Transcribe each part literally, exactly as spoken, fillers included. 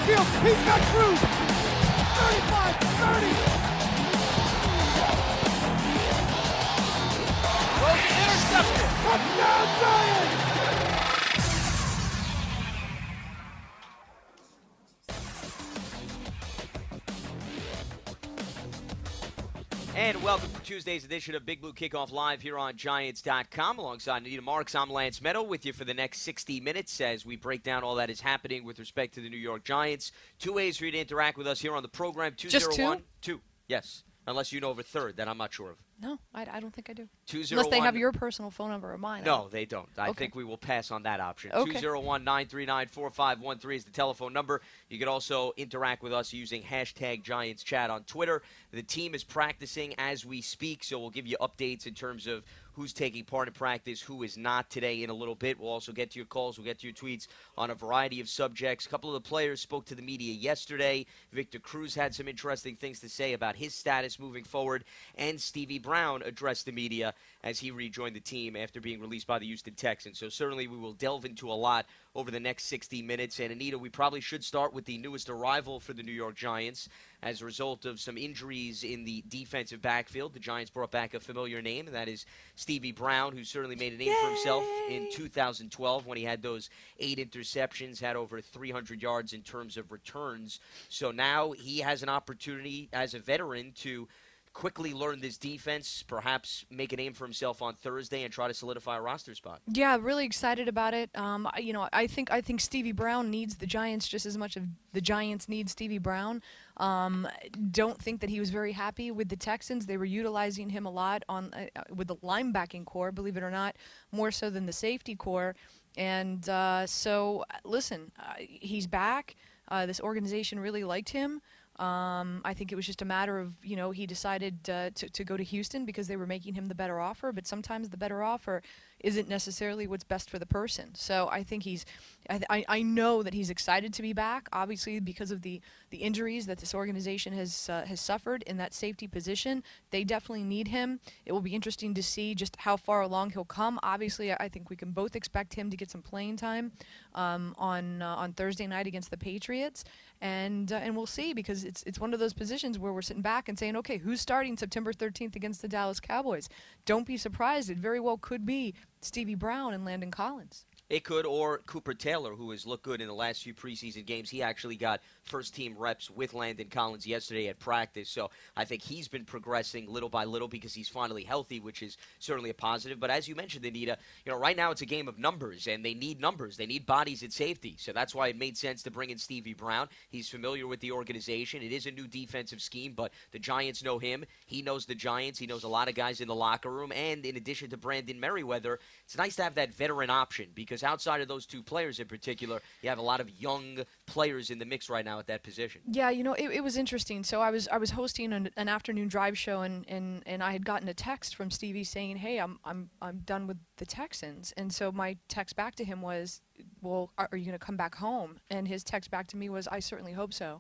backfield. He's got Cruz. thirty-five, thirty. Intercepted. Touchdown, Giants. And welcome to Tuesday's edition of Big Blue Kickoff Live here on Giants dot com. Alongside Anita Marks, I'm Lance Meadow with you for the next sixty minutes as we break down all that is happening with respect to the New York Giants. Two ways for you to interact with us here on the program. two oh one, Just two? Two, yes. Unless you know of a third that I'm not sure of. No, I, I don't think I do. two oh one, Unless they have your personal phone number or mine. No, they don't. I okay. think we will pass on that option. Okay. two oh one, nine three nine, four five one three is the telephone number. You can also interact with us using hashtag Giants Chat on Twitter. The team is practicing as we speak, so we'll give you updates in terms of who's taking part in practice, who is not today in a little bit. We'll also get to your calls. We'll get to your tweets on a variety of subjects. A couple of the players spoke to the media yesterday. Victor Cruz had some interesting things to say about his status moving forward, and Stevie Brown addressed the media as he rejoined the team after being released by the Houston Texans. So certainly we will delve into a lot over the next sixty minutes. And Anita, we probably should start with the newest arrival for the New York Giants. As a result of some injuries in the defensive backfield, the Giants brought back a familiar name, and that is Stevie Brown, who certainly made a name Yay! for himself in two thousand twelve when he had those eight interceptions, had over three hundred yards in terms of returns. So now he has an opportunity as a veteran to quickly learn this defense, perhaps make a name for himself on Thursday and try to solidify a roster spot. Yeah, really excited about it. Um, you know, I think I think Stevie Brown needs the Giants just as much as the Giants need Stevie Brown. Um, don't think that he was very happy with the Texans. They were utilizing him a lot on uh, with the linebacking core, believe it or not, more so than the safety core. And uh, so, listen, uh, he's back. Uh, this organization really liked him. Um, I think it was just a matter of, you know, he decided uh, to, to go to Houston because they were making him the better offer, but sometimes the better offer isn't necessarily what's best for the person. So I think he's, I, th- I know that he's excited to be back, obviously because of the, the injuries that this organization has uh, has suffered in that safety position. They definitely need him. It will be interesting to see just how far along he'll come. Obviously, I think we can both expect him to get some playing time um, on uh, on Thursday night against the Patriots, and uh, and we'll see, because it's it's one of those positions where we're sitting back and saying, okay, who's starting September thirteenth against the Dallas Cowboys? Don't be surprised. It very well could be Stevie Brown and Landon Collins. It could, or Cooper Taylor, who has looked good in the last few preseason games. He actually got first-team reps with Landon Collins yesterday at practice, so I think he's been progressing little by little because he's finally healthy, which is certainly a positive. But as you mentioned, Anita, you know, right now it's a game of numbers, and they need numbers. They need bodies at safety, so that's why it made sense to bring in Stevie Brown. He's familiar with the organization. It is a new defensive scheme, but the Giants know him. He knows the Giants. He knows a lot of guys in the locker room, and in addition to Brandon Merriweather, it's nice to have that veteran option, because outside of those two players in particular, you have a lot of young players in the mix right now at that position. Yeah, you know, it, it was interesting. So I was I was hosting an, an afternoon drive show, and, and, and I had gotten a text from Stevie saying, "Hey, I'm I'm I'm done with the Texans." And so my text back to him was, "Well, are, are you going to come back home?" And his text back to me was, "I certainly hope so."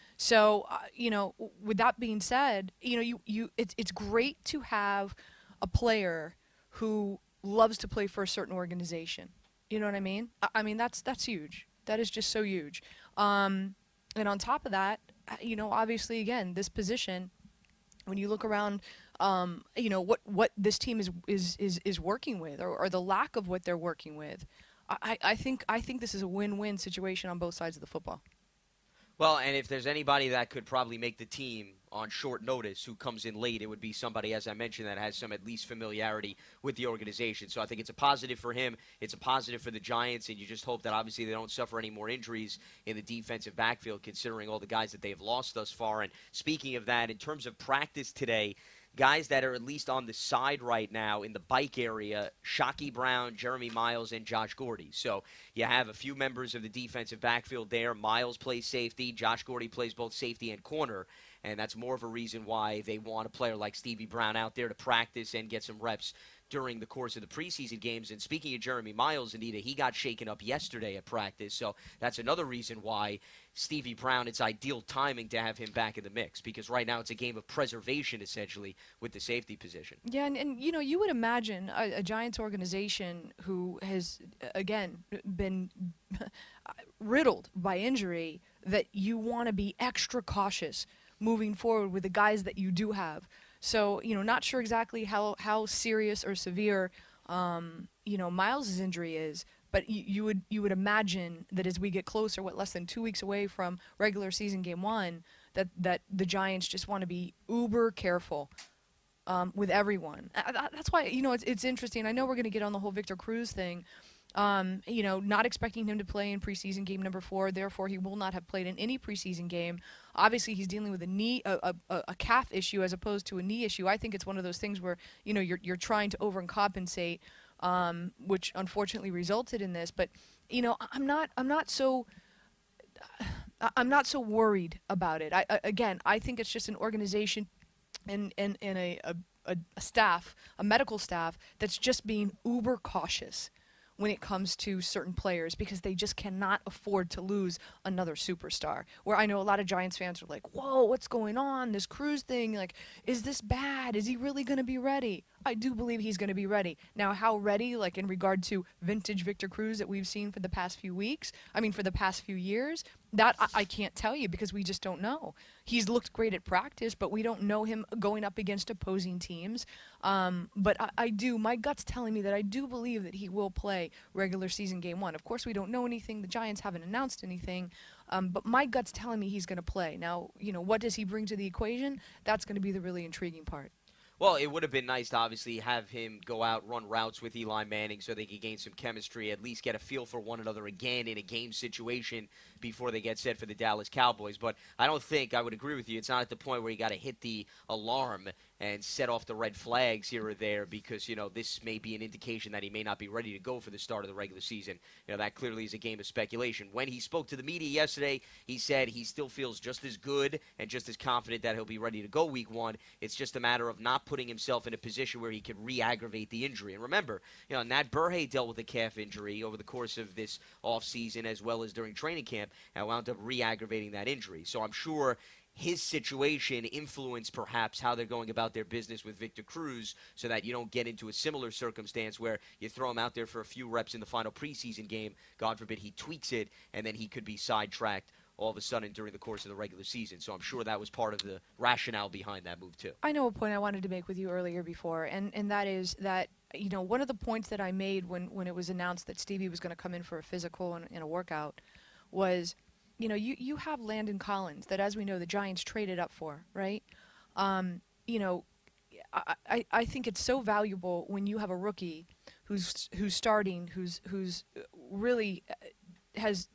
So uh, you know, with that being said, you know, you you it's it's great to have a player who loves to play for a certain organization. You know what I mean? I, I mean, that's that's huge. That is just so huge. Um, and on top of that, you know, obviously, again, this position, when you look around, um, you know, what, what this team is is, is, is working with, or, or the lack of what they're working with, I, I think I think this is a win-win situation on both sides of the football. Well, and if there's anybody that could probably make the team on short notice who comes in late, it would be somebody, as I mentioned, that has some at least familiarity with the organization. So I think it's a positive for him. It's a positive for the Giants, and you just hope that obviously they don't suffer any more injuries in the defensive backfield, considering all the guys that they've lost thus far. And speaking of that, in terms of practice today, guys that are at least on the side right now in the bike area, Shockey Brown, Jeremy Miles, and Josh Gordy. So you have a few members of the defensive backfield there. Miles plays safety. Josh Gordy plays both safety and corner. And that's more of a reason why they want a player like Stevie Brown out there to practice and get some reps during the course of the preseason games. And speaking of Jeremy Miles, Anita, he got shaken up yesterday at practice. So that's another reason why Stevie Brown, it's ideal timing to have him back in the mix, because right now it's a game of preservation, essentially, with the safety position. Yeah, and, and you know, you would imagine a, a Giants organization who has, again, been riddled by injury, that you want to be extra cautious moving forward with the guys that you do have. So, you know, not sure exactly how, how serious or severe, um, you know, Miles' injury is, but you, you would you would imagine that as we get closer, what, less than two weeks away from regular season game one, that, that the Giants just want to be uber careful um, with everyone. Uh, that's why, you know, it's, it's interesting. I know we're going to get on the whole Victor Cruz thing. Um, you know, not expecting him to play in preseason game number four. Therefore, he will not have played in any preseason game. Obviously, he's dealing with a knee, a, a, a calf issue as opposed to a knee issue. I think it's one of those things where, you know, you're you're trying to overcompensate, um, which unfortunately resulted in this. But, you know, I'm not I'm not so I'm not so worried about it. I, again, I think it's just an organization and and, and a, a a staff, a medical staff that's just being uber cautious when it comes to certain players, because they just cannot afford to lose another superstar. Where I know a lot of Giants fans are like, whoa, what's going on? This Cruz thing, like, is this bad? Is he really going to be ready? I do believe he's going to be ready. Now, how ready, like in regard to vintage Victor Cruz that we've seen for the past few weeks, I mean, for the past few years, that I, I can't tell you because we just don't know. He's looked great at practice, but we don't know him going up against opposing teams. Um, but I, I do, my gut's telling me that I do believe that he will play regular season game one. Of course, we don't know anything. The Giants haven't announced anything. Um, but my gut's telling me he's going to play. Now, you know, what does he bring to the equation? That's going to be the really intriguing part. Well, it would have been nice to obviously have him go out, run routes with Eli Manning so they could gain some chemistry, at least get a feel for one another again in a game situation before they get set for the Dallas Cowboys. But I don't think, I would agree with you, it's not at the point where you got to hit the alarm and set off the red flags here or there because, you know, this may be an indication that he may not be ready to go for the start of the regular season. You know, that clearly is a game of speculation. When he spoke to the media yesterday, he said he still feels just as good and just as confident that he'll be ready to go week one. It's just a matter of not putting himself in a position where he could re-aggravate the injury. And remember, you know, Nat Burhay dealt with a calf injury over the course of this offseason as well as during training camp and wound up re-aggravating that injury. So I'm sure his situation influenced perhaps how they're going about their business with Victor Cruz so that you don't get into a similar circumstance where you throw him out there for a few reps in the final preseason game. God forbid he tweaks it, and then he could be sidetracked all of a sudden during the course of the regular season. So I'm sure that was part of the rationale behind that move too. I know a point I wanted to make with you earlier before, and, and that is that, you know, one of the points that I made when, when it was announced that Stevie was going to come in for a physical and, and a workout was, you know, you, you have Landon Collins that, as we know, the Giants traded up for, right? Um, you know, I, I, I think it's so valuable when you have a rookie who's who's starting, who's who's really has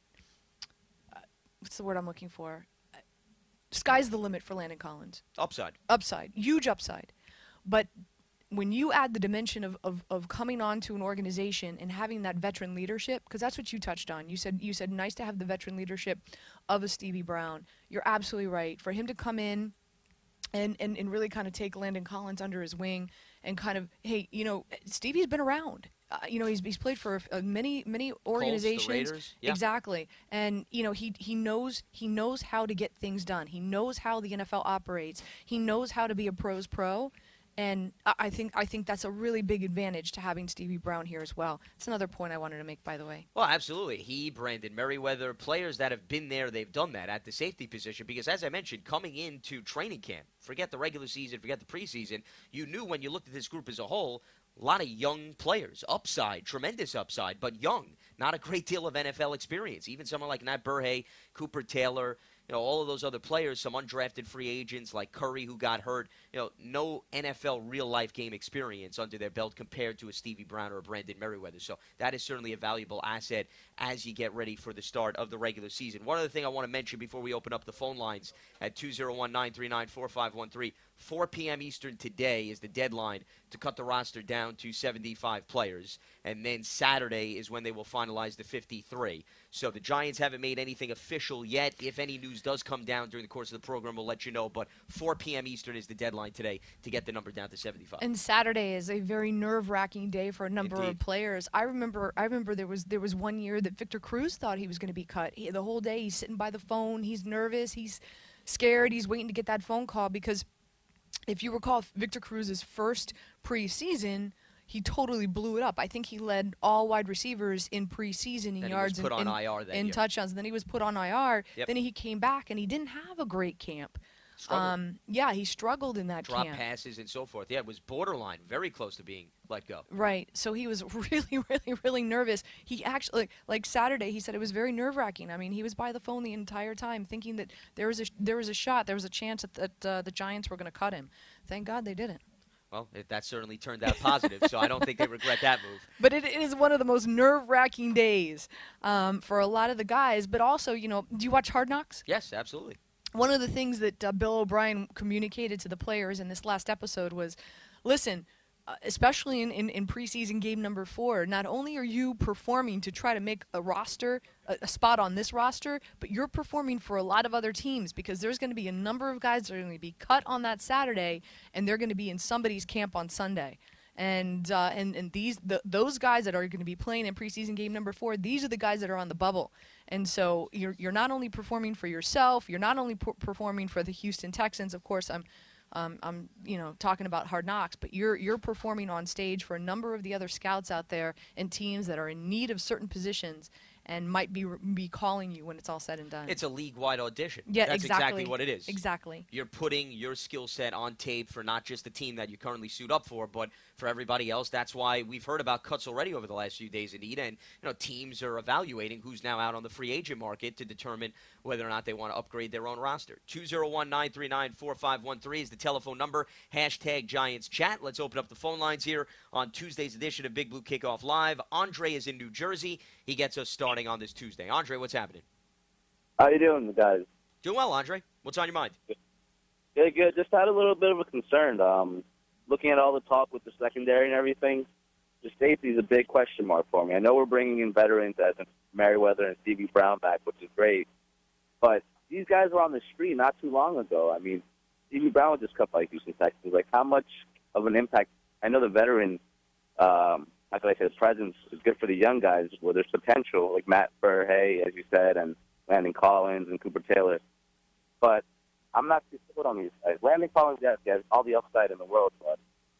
what's the word I'm looking for? Sky's the limit for Landon Collins. Upside. Upside. Huge upside. But when you add the dimension of, of, of coming on to an organization and having that veteran leadership, because that's what you touched on. You said you said nice to have the veteran leadership of a Stevie Brown. You're absolutely right. For him to come in and, and, and really kind of take Landon Collins under his wing and kind of, hey, you know, Stevie's been around. Uh, you know, he's he's played for uh, many many organizations. Colts, the Raiders. Yeah. Exactly, and you know he he knows he knows how to get things done. He knows how the N F L operates. He knows how to be a pro's pro, and I, I think I think that's a really big advantage to having Stevie Brown here as well. It's another point I wanted to make, by the way. Well, absolutely. He, Brandon Merriweather, players that have been there, they've done that at the safety position because, as I mentioned, coming into training camp, forget the regular season, forget the preseason, you knew when you looked at this group as a whole, a lot of young players, upside, tremendous upside, but young. Not a great deal of N F L experience. Even someone like Nat Burhay, Cooper Taylor, you know, all of those other players, some undrafted free agents like Curry who got hurt, you know, no N F L real-life game experience under their belt compared to a Stevie Brown or a Brandon Merriweather. So that is certainly a valuable asset as you get ready for the start of the regular season. One other thing I want to mention before we open up the phone lines at two oh one, nine three nine, four five one three, four p.m. Eastern today is the deadline to cut the roster down to seventy-five players, and then Saturday is when they will finalize the fifty-three. So the Giants haven't made anything official yet. If any news does come down during the course of the program, we'll let you know, but four p.m. Eastern is the deadline today to get the number down to seventy-five. And Saturday is a very nerve-wracking day for a number Indeed. of players. I remember I remember there was there was one year that Victor Cruz thought he was going to be cut. He, the whole day he's sitting by the phone, he's nervous, he's scared, he's waiting to get that phone call because if you recall Victor Cruz's first preseason, he totally blew it up. I think he led all wide receivers in preseason in Then yards he was put and on in, I R that in year. touchdowns. And then he was put on I R. Yep. Then he came back, and he didn't have a great camp. Struggled. Um, yeah, he struggled in that Drop camp. passes and so forth. Yeah, it was borderline, very close to being let go. Right. So he was really, really, really nervous. He actually, like, like Saturday, he said it was very nerve-wracking. I mean, he was by the phone the entire time, thinking that there was a there was a shot, there was a chance that, that uh, the Giants were going to cut him. Thank God they didn't. Well, it, that certainly turned out positive, so I don't think they regret that move. But it, it is one of the most nerve-wracking days um, for a lot of the guys. But also, you know, do you watch Hard Knocks? Yes, absolutely. One of the things that uh, Bill O'Brien communicated to the players in this last episode was, listen, uh, especially in, in, in preseason game number four, not only are you performing to try to make a roster, a, a spot on this roster, but you're performing for a lot of other teams, because there's going to be a number of guys that are going to be cut on that Saturday, and they're going to be in somebody's camp on Sunday. And uh, and and these the, those guys that are going to be playing in preseason game number four, these are the guys that are on the bubble. And so you're you're not only performing for yourself, you're not only per- performing for the Houston Texans. Of course, I'm um, I'm you know talking about Hard Knocks, but you're you're performing on stage for a number of the other scouts out there and teams that are in need of certain positions and might be be calling you when it's all said and done. It's a league-wide audition. Yeah, That's exactly. exactly what it is. Exactly. You're putting your skill set on tape for not just the team that you currently suit up for, but for everybody else. That's why we've heard about cuts already over the last few days, Anita, and you know teams are evaluating who's now out on the free agent market to determine whether or not they want to upgrade their own roster. two oh one, nine three nine, four five one three is the telephone number. Hashtag Giants Chat. Let's open up the phone lines here on Tuesday's edition of Big Blue Kickoff Live. Andre is in New Jersey. He gets us starting on this Tuesday. Andre, what's happening? How you doing, guys? Doing well, Andre. What's on your mind? Good, good. Just had a little bit of a concern. Um, looking at all the talk with the secondary and everything, the safety is a big question mark for me. I know we're bringing in veterans as in Merriweather and Stevie Brown back, which is great. But these guys were on the street not too long ago. I mean, Stevie Brown was just cut by Houston Texans. Like, how much of an impact? I know the veteran, um, like I said, his presence is good for the young guys where there's potential, like Matt Burhay, as you said, and Landon Collins and Cooper Taylor. But I'm not too sold on these guys. Landon Collins, yes, he has all the upside in the world, but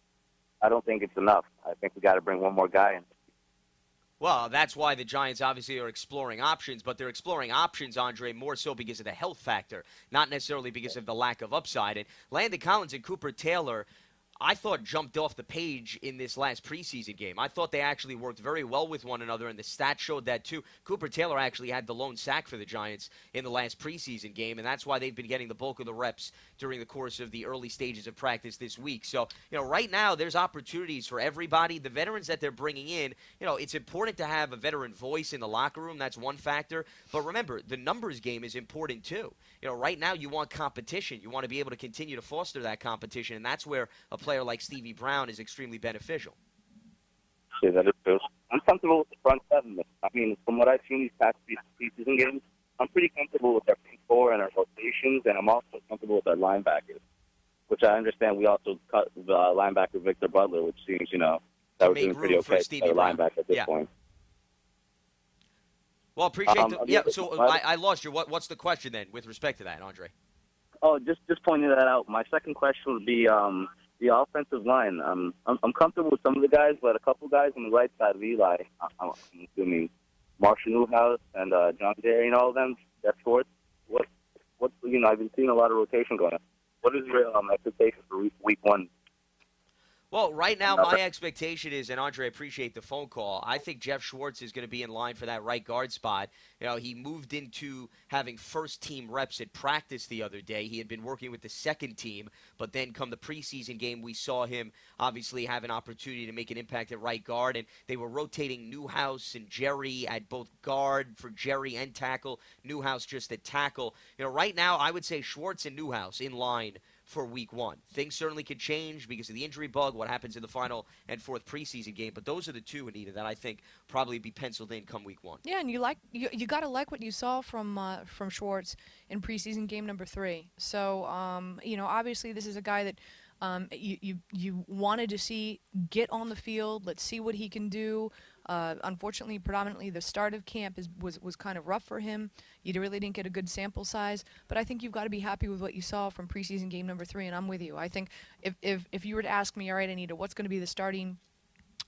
I don't think it's enough. I think we got to bring one more guy in. Well, that's why the Giants obviously are exploring options, but they're exploring options, Andre, more so because of the health factor, not necessarily because of the lack of upside. And Landon Collins and Cooper Taylor, I thought, jumped off the page in this last preseason game. I thought they actually worked very well with one another, and the stats showed that too. Cooper Taylor actually had the lone sack for the Giants in the last preseason game, and that's why they've been getting the bulk of the reps during the course of the early stages of practice this week. So, you know, right now there's opportunities for everybody. The veterans that they're bringing in, you know, it's important to have a veteran voice in the locker room. That's one factor. But remember, the numbers game is important too. You know, right now you want competition. You want to be able to continue to foster that competition, and that's where a player like Stevie Brown is extremely beneficial. Yeah, that is true. I'm comfortable with the front seven. I mean, from what I've seen these past preseason games, I'm pretty comfortable with our front four and our rotations, and I'm also comfortable with our linebackers, which I understand we also cut the uh, linebacker Victor Butler, which seems, you know, that we're Make doing pretty room for okay Stevie at Brown. linebacker at this Yeah. point. Well, appreciate Um, the, I'm yeah. just- So I, I lost you. What, what's the question then with respect to that, Andre? Oh, just just pointing that out. My second question would be um, the offensive line. Um, I'm, I'm comfortable with some of the guys, but a couple guys on the right side of Eli, I'm, I'm assuming Marshall Newhouse and uh, John Derry and all of them, that's fourth. What, what, you know, I've been seeing a lot of rotation going on. What is your um, expectation for week, week one? Well, right now, my expectation is, and Andre, I appreciate the phone call, I think Jeff Schwartz is going to be in line for that right guard spot. You know, he moved into having first-team reps at practice the other day. He had been working with the second team, but then come the preseason game, we saw him obviously have an opportunity to make an impact at right guard, and they were rotating Newhouse and Jerry at both guard for Jerry and tackle, Newhouse just at tackle. You know, right now, I would say Schwartz and Newhouse in line for week one. Things certainly could change because of the injury bug, what happens in the final and fourth preseason game, but those are the two, Anita, that I think probably be penciled in come week one. Yeah, and you like you, you got to like what you saw from uh, from Schwartz in preseason game number three. So, um, you know, obviously this is a guy that um, you, you you wanted to see get on the field. Let's see what he can do. Uh, unfortunately, predominantly the start of camp is, was was kind of rough for him. You really didn't get a good sample size, but I think you've got to be happy with what you saw from preseason game number three, and I'm with you. I think if if, if you were to ask me, all right, Anita, what's going to be the starting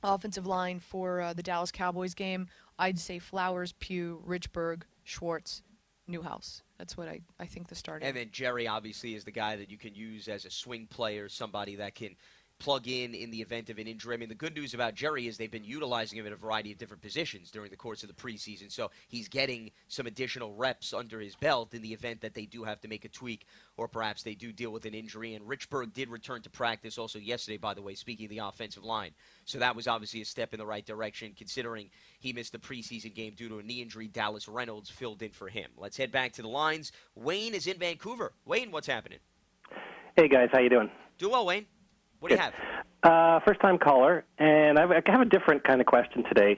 offensive line for uh, the Dallas Cowboys game, I'd say Flowers, Pugh, Richburg, Schwartz, Newhouse. That's what I, I think the starting. And then Jerry obviously is the guy that you can use as a swing player, somebody that can plug in in the event of an injury. I mean, the good news about Jerry is they've been utilizing him in a variety of different positions during the course of the preseason, so he's getting some additional reps under his belt in the event that they do have to make a tweak or perhaps they do deal with an injury. And Richburg did return to practice also yesterday, by the way, speaking of the offensive line. So that was obviously a step in the right direction, considering he missed the preseason game due to a knee injury. Dallas Reynolds filled in for him. Let's head back to the lines. Wayne is in Vancouver. Wayne, what's happening? Hey, guys. How you doing? Do well, Wayne. What do you have? Uh, first-time caller, and I've, I have a different kind of question today.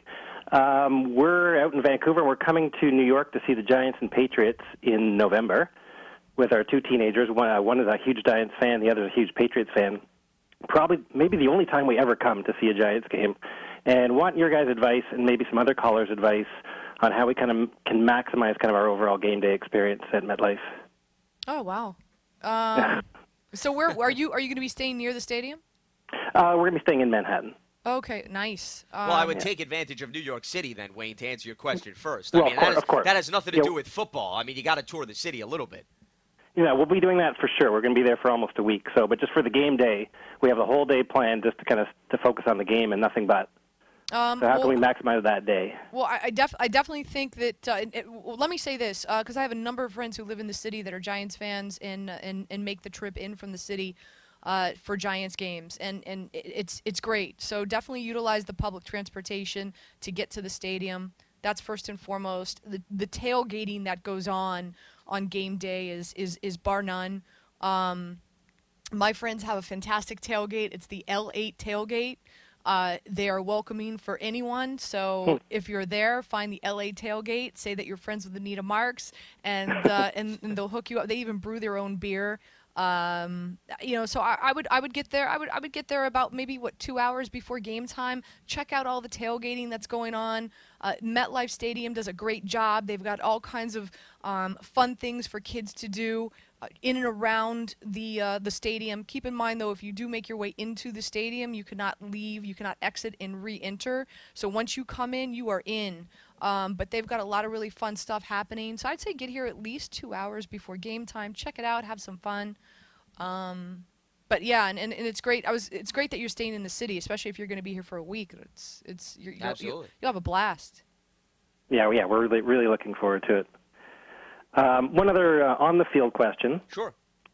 Um, we're out in Vancouver. We're coming to New York to see the Giants and Patriots in November with our two teenagers. One, uh, one is a huge Giants fan. The other is a huge Patriots fan. Probably, maybe the only time we ever come to see a Giants game. And want your guys' advice and maybe some other callers' advice on how we kind of can maximize kind of our overall game day experience at MetLife. Oh, wow. Um, so where are you? Are you going to be staying near the stadium? Uh, we're going to be staying in Manhattan. Okay, nice. Um, Well, I would yeah. take advantage of New York City then, Wayne, to answer your question first. Well, I mean, of course, that, is, of course. that has nothing to Yeah. do with football. I mean, you got to tour the city a little bit. Yeah, we'll be doing that for sure. We're going to be there for almost a week. So, but just for the game day, we have the whole day planned just to kind of to focus on the game and nothing but. Um, So how well, can we maximize that day? Well, I, I, def- I definitely think that. Uh, it, well, let me say this, because I have a number of friends who live in the city that are Giants fans and uh, and and make the trip in from the city uh, for Giants games, and and it, it's it's great. So definitely utilize the public transportation to get to the stadium. That's first and foremost. The the tailgating that goes on on game day is is is bar none. Um, my friends have a fantastic tailgate. It's the L eight tailgate. Uh, they are welcoming for anyone, so if you're there, find the L A tailgate, say that you're friends with Anita Marks, and uh, and, and they'll hook you up. They even brew their own beer. Um, you know, so I, I would I would get there. I would I would get there about maybe what two hours before game time. Check out all the tailgating that's going on. Uh, MetLife Stadium does a great job. They've got all kinds of um, fun things for kids to do uh, in and around the uh, the stadium. Keep in mind though, if you do make your way into the stadium, you cannot leave. You cannot exit and re-enter. So once you come in, you are in. Um, but they've got a lot of really fun stuff happening. So I'd say get here at least two hours before game time. Check it out. Have some fun. Um, but yeah, and, and, and it's great. I was. It's great that you're staying in the city, especially if you're going to be here for a week. It's it's you're, you'll, Absolutely. You'll, you'll have a blast. Yeah, yeah, we're really really looking forward to it. Um, one other uh, on the field question. Sure.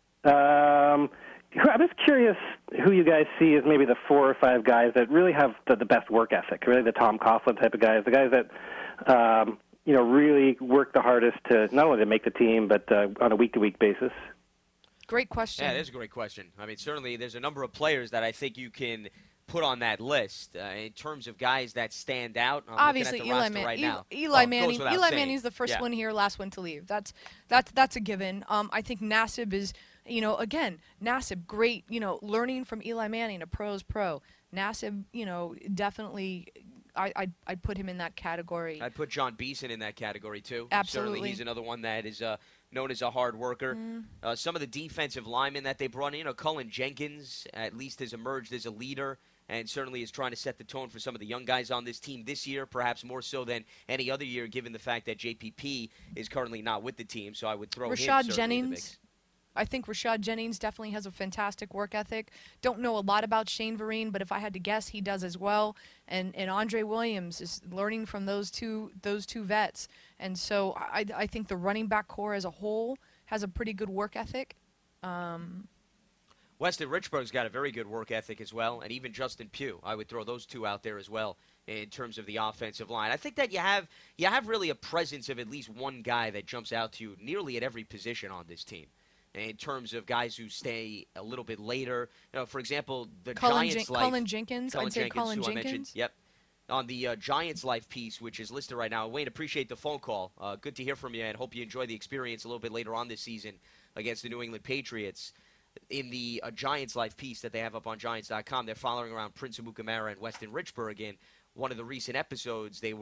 Um, I'm just curious who you guys see as maybe the four or five guys that really have the, the best work ethic. Really, the Tom Coughlin type of guys, the guys that um, you know really work the hardest to not only to make the team, but uh, on a week to week basis. Great question. Yeah, it is a great question. I mean, certainly there's a number of players that I think you can put on that list uh, in terms of guys that stand out. I'm Obviously, looking at the Eli, roster Man- right Eli, now. Eli Oh, it goes Manning. without Eli saying. Manning's the first Yeah. one here, last one to leave. That's that's that's a given. Um, I think Nassib is, you know, again, Nassib, great. You know, learning from Eli Manning, a pro's pro. Nassib, you know, definitely. I I'd, I'd put him in that category. I'd put John Beeson in that category too. Absolutely. Certainly, he's another one that is uh, known as a hard worker. Mm. Uh, some of the defensive linemen that they brought in, you know, Cullen Jenkins at least has emerged as a leader and certainly is trying to set the tone for some of the young guys on this team this year, perhaps more so than any other year, given the fact that J P P is currently not with the team. So I would throw him Rashad certainly in the Jennings. mix. I think Rashad Jennings definitely has a fantastic work ethic. Don't know a lot about Shane Vereen, but if I had to guess, he does as well. And and Andre Williams is learning from those two those two vets. And so I I think the running back core as a whole has a pretty good work ethic. Um, Weston Richburg's got a very good work ethic as well, and even Justin Pugh. I would throw those two out there as well in terms of the offensive line. I think that you have you have really a presence of at least one guy that jumps out to you nearly at every position on this team. In terms of guys who stay a little bit later, you know, for example, the Cullen, Giants' Jen- life. Cullen Jenkins. Cullen I'd say Jenkins, Cullen who I mentioned. Jenkins. Yep. On the uh, Giants' life piece, which is listed right now. Wayne, appreciate the phone call. Uh, good to hear from you, and hope you enjoy the experience a little bit later on this season against the New England Patriots. In the uh, Giants' life piece that they have up on Giants dot com, they're following around Prince Amukamara and Weston Richburg. In one of the recent episodes, they were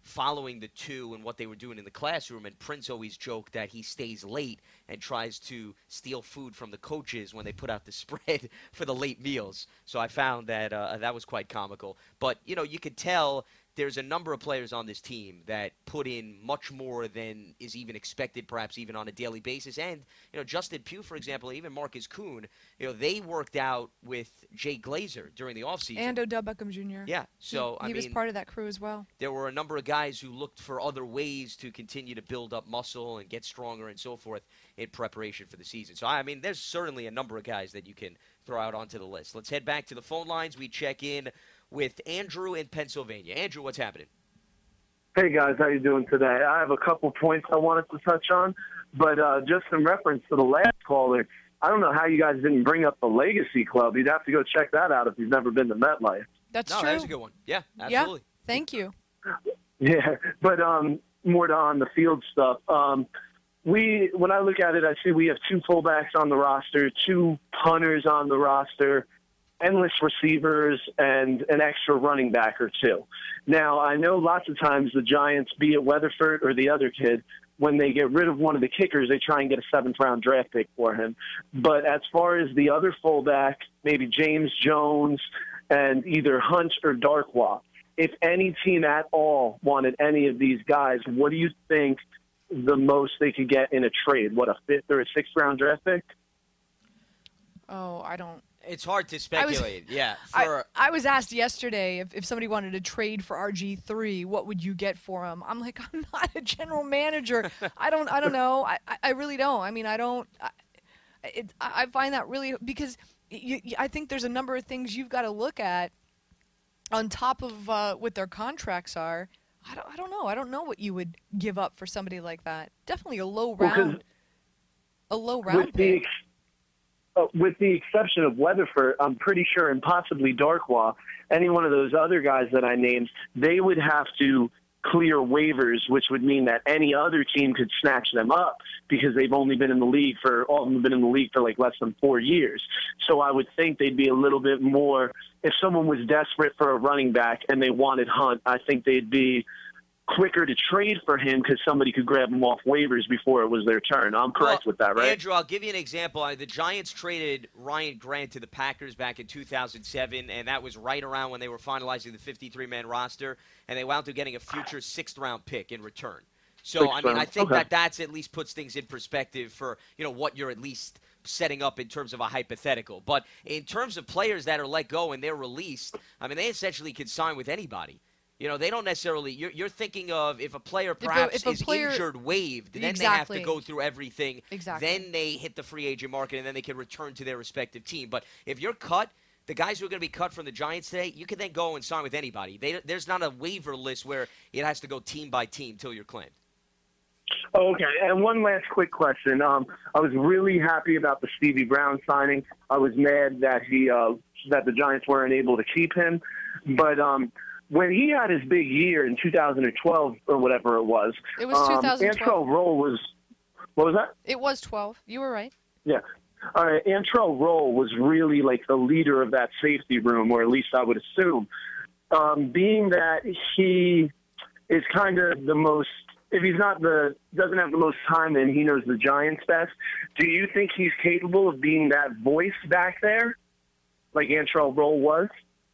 following the two and what they were doing in the classroom. And Prince always joked that he stays late and tries to steal food from the coaches when they put out the spread for the late meals. So I found that uh, that was quite comical. But, you know, you could tell there's a number of players on this team that put in much more than is even expected, perhaps even on a daily basis. And, you know, Justin Pugh, for example, even Marcus Kuhn, you know, they worked out with Jay Glazer during the offseason. And Odell Beckham Junior Yeah, so, he, I he mean, was part of that crew as well. There were a number of guys who looked for other ways to continue to build up muscle and get stronger and so forth in preparation for the season. So, I mean, there's certainly a number of guys that you can throw out onto the list. Let's head back to the phone lines. We check in with Andrew in Pennsylvania. Andrew, what's happening? Hey, guys, how you doing today? I have a couple points I wanted to touch on, but uh, just in reference to the last caller, I don't know how you guys didn't bring up the Legacy Club. You'd have to go check that out if you've never been to MetLife. That's no, true. That's a good one. Yeah, absolutely. Yeah, thank you. Yeah, but um, more to on the field stuff. Um, we, when I look at it, I see we have two fullbacks on the roster, two punters on the roster, endless receivers, and an extra running back or two. Now, I know lots of times the Giants, be it Weatherford or the other kid, when they get rid of one of the kickers, they try and get a seventh-round draft pick for him. But as far as the other fullback, maybe James Jones and either Hunt or Darkwa, if any team at all wanted any of these guys, what do you think the most they could get in a trade? What, a fifth or a sixth-round draft pick? Oh, I don't. It's hard to speculate. was, yeah. For, I, I was asked yesterday if, if somebody wanted to trade for R G three, what would you get for him? I'm like, I'm not a general manager. I don't. I don't know. I, I really don't. I mean, I don't. I, it, I find that really because you, you, I think there's a number of things you've got to look at on top of uh, what their contracts are. I don't. I don't know. I don't know what you would give up for somebody like that. Definitely a low round. Well, a low round with pick. The, Uh, with the exception of Weatherford, I'm pretty sure, and possibly Darkwa, any one of those other guys that I named, they would have to clear waivers, which would mean that any other team could snatch them up because they've only been in the league for, all of them have been in the league for like less than four years. So I would think they'd be a little bit more, if someone was desperate for a running back and they wanted Hunt, I think they'd be quicker to trade for him because somebody could grab him off waivers before it was their turn. I'm correct well, with that, right? Andrew, I'll give you an example. The Giants traded Ryan Grant to the Packers back in two thousand seven, and that was right around when they were finalizing the fifty-three man roster, and they wound up getting a future sixth-round pick in return. So, Sixth I mean, round. I think okay. that that's at least puts things in perspective for, you know, what you're at least setting up in terms of a hypothetical. But in terms of players that are let go and they're released, I mean, they essentially could sign with anybody. You know, they don't necessarily you're, – you're thinking of if a player perhaps if a, if a is player, injured, waived, then exactly. they have to go through everything. Exactly. Then they hit the free agent market, and then they can return to their respective team. But if you're cut, the guys who are going to be cut from the Giants today, you can then go and sign with anybody. They, there's not a waiver list where it has to go team by team till you're claimed. Oh, okay, and one last quick question. Um, I was really happy about the Stevie Brown signing. I was mad that he uh, that the Giants weren't able to keep him. But um, when he had his big year in two thousand twelve or whatever it was, it was um, two thousand twelve. Antrell Roll was – what was that? It was twelve. You were right. Yeah. All right, Antrell Roll was really like the leader of that safety room, or at least I would assume. Um, being that he is kind of the most – if he's not the doesn't have the most time and he knows the Giants best, do you think he's capable of being that voice back there, like Antrell Roll was?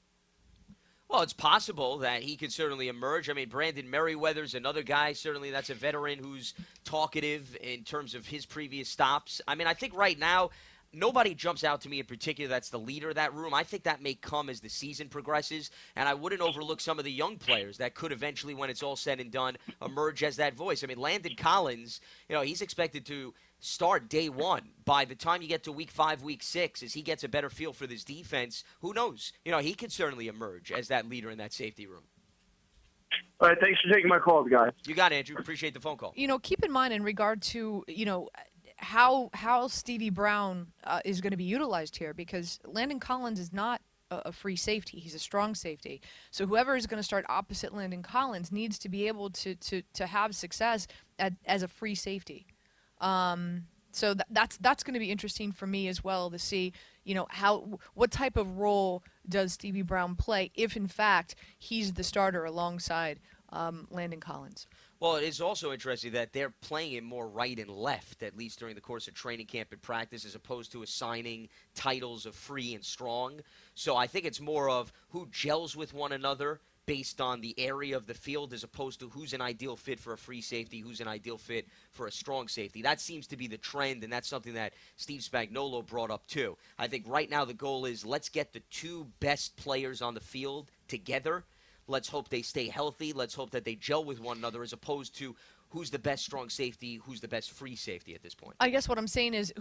Well, it's possible that he could certainly emerge. I mean, Brandon Merriweather's another guy. Certainly that's a veteran who's talkative in terms of his previous stops. I mean, I think right now nobody jumps out to me in particular that's the leader of that room. I think that may come as the season progresses, and I wouldn't overlook some of the young players that could eventually, when it's all said and done, emerge as that voice. I mean, Landon Collins, you know, he's expected to start day one. By the time you get to week five, week six, as he gets a better feel for this defense, who knows? You know, he could certainly emerge as that leader in that safety room. All right, thanks for taking my call, guys. You got it, Andrew. Appreciate the phone call. You know, keep in mind in regard to, you know, how how Stevie Brown uh, is going to be utilized here, because Landon Collins is not a, a free safety. He's a strong safety. So whoever is going to start opposite Landon Collins needs to be able to to, to have success at, as a free safety. Um, so th- that's that's going to be interesting for me as well to see, you know, how what type of role does Stevie Brown play if in fact he's the starter alongside um, Landon Collins. Well, it is also interesting that they're playing him more right and left, at least during the course of training camp and practice, as opposed to assigning titles of free and strong. So I think it's more of who gels with one another based on the area of the field as opposed to who's an ideal fit for a free safety, who's an ideal fit for a strong safety. That seems to be the trend, and that's something that Steve Spagnuolo brought up too. I think right now the goal is let's get the two best players on the field together. Let's hope they stay healthy. Let's hope that they gel with one another as opposed to who's the best strong safety, who's the best free safety at this point. I guess what I'm saying is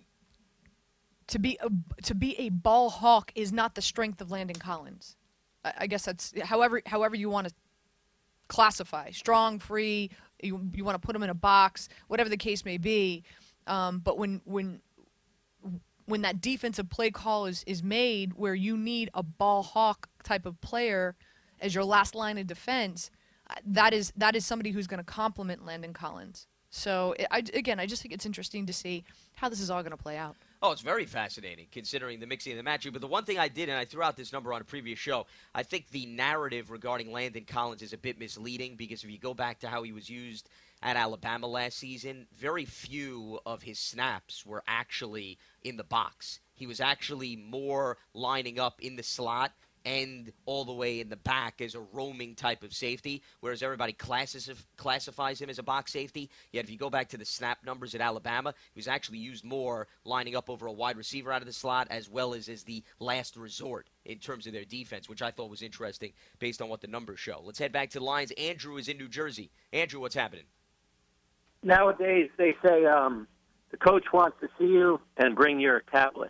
to be a, to be a ball hawk is not the strength of Landon Collins. I, I guess that's however however you want to classify. Strong, free, you, you want to put them in a box, whatever the case may be. Um, but when when when that defensive play call is, is made where you need a ball hawk type of player as your last line of defense, that is that is somebody who's going to complement Landon Collins. So, I, again, I just think it's interesting to see how this is all going to play out. Oh, it's very fascinating considering the mixing and the matching. But the one thing I did, and I threw out this number on a previous show, I think the narrative regarding Landon Collins is a bit misleading because if you go back to how he was used at Alabama last season, very few of his snaps were actually in the box. He was actually more lining up in the slot and all the way in the back as a roaming type of safety, whereas everybody classes, classifies him as a box safety. Yet if you go back to the snap numbers at Alabama, he was actually used more lining up over a wide receiver out of the slot as well as as the last resort in terms of their defense, which I thought was interesting based on what the numbers show. Let's head back to the Lions. Andrew is in New Jersey. Andrew, what's happening? Nowadays, they say um, the coach wants to see you and bring your tablet.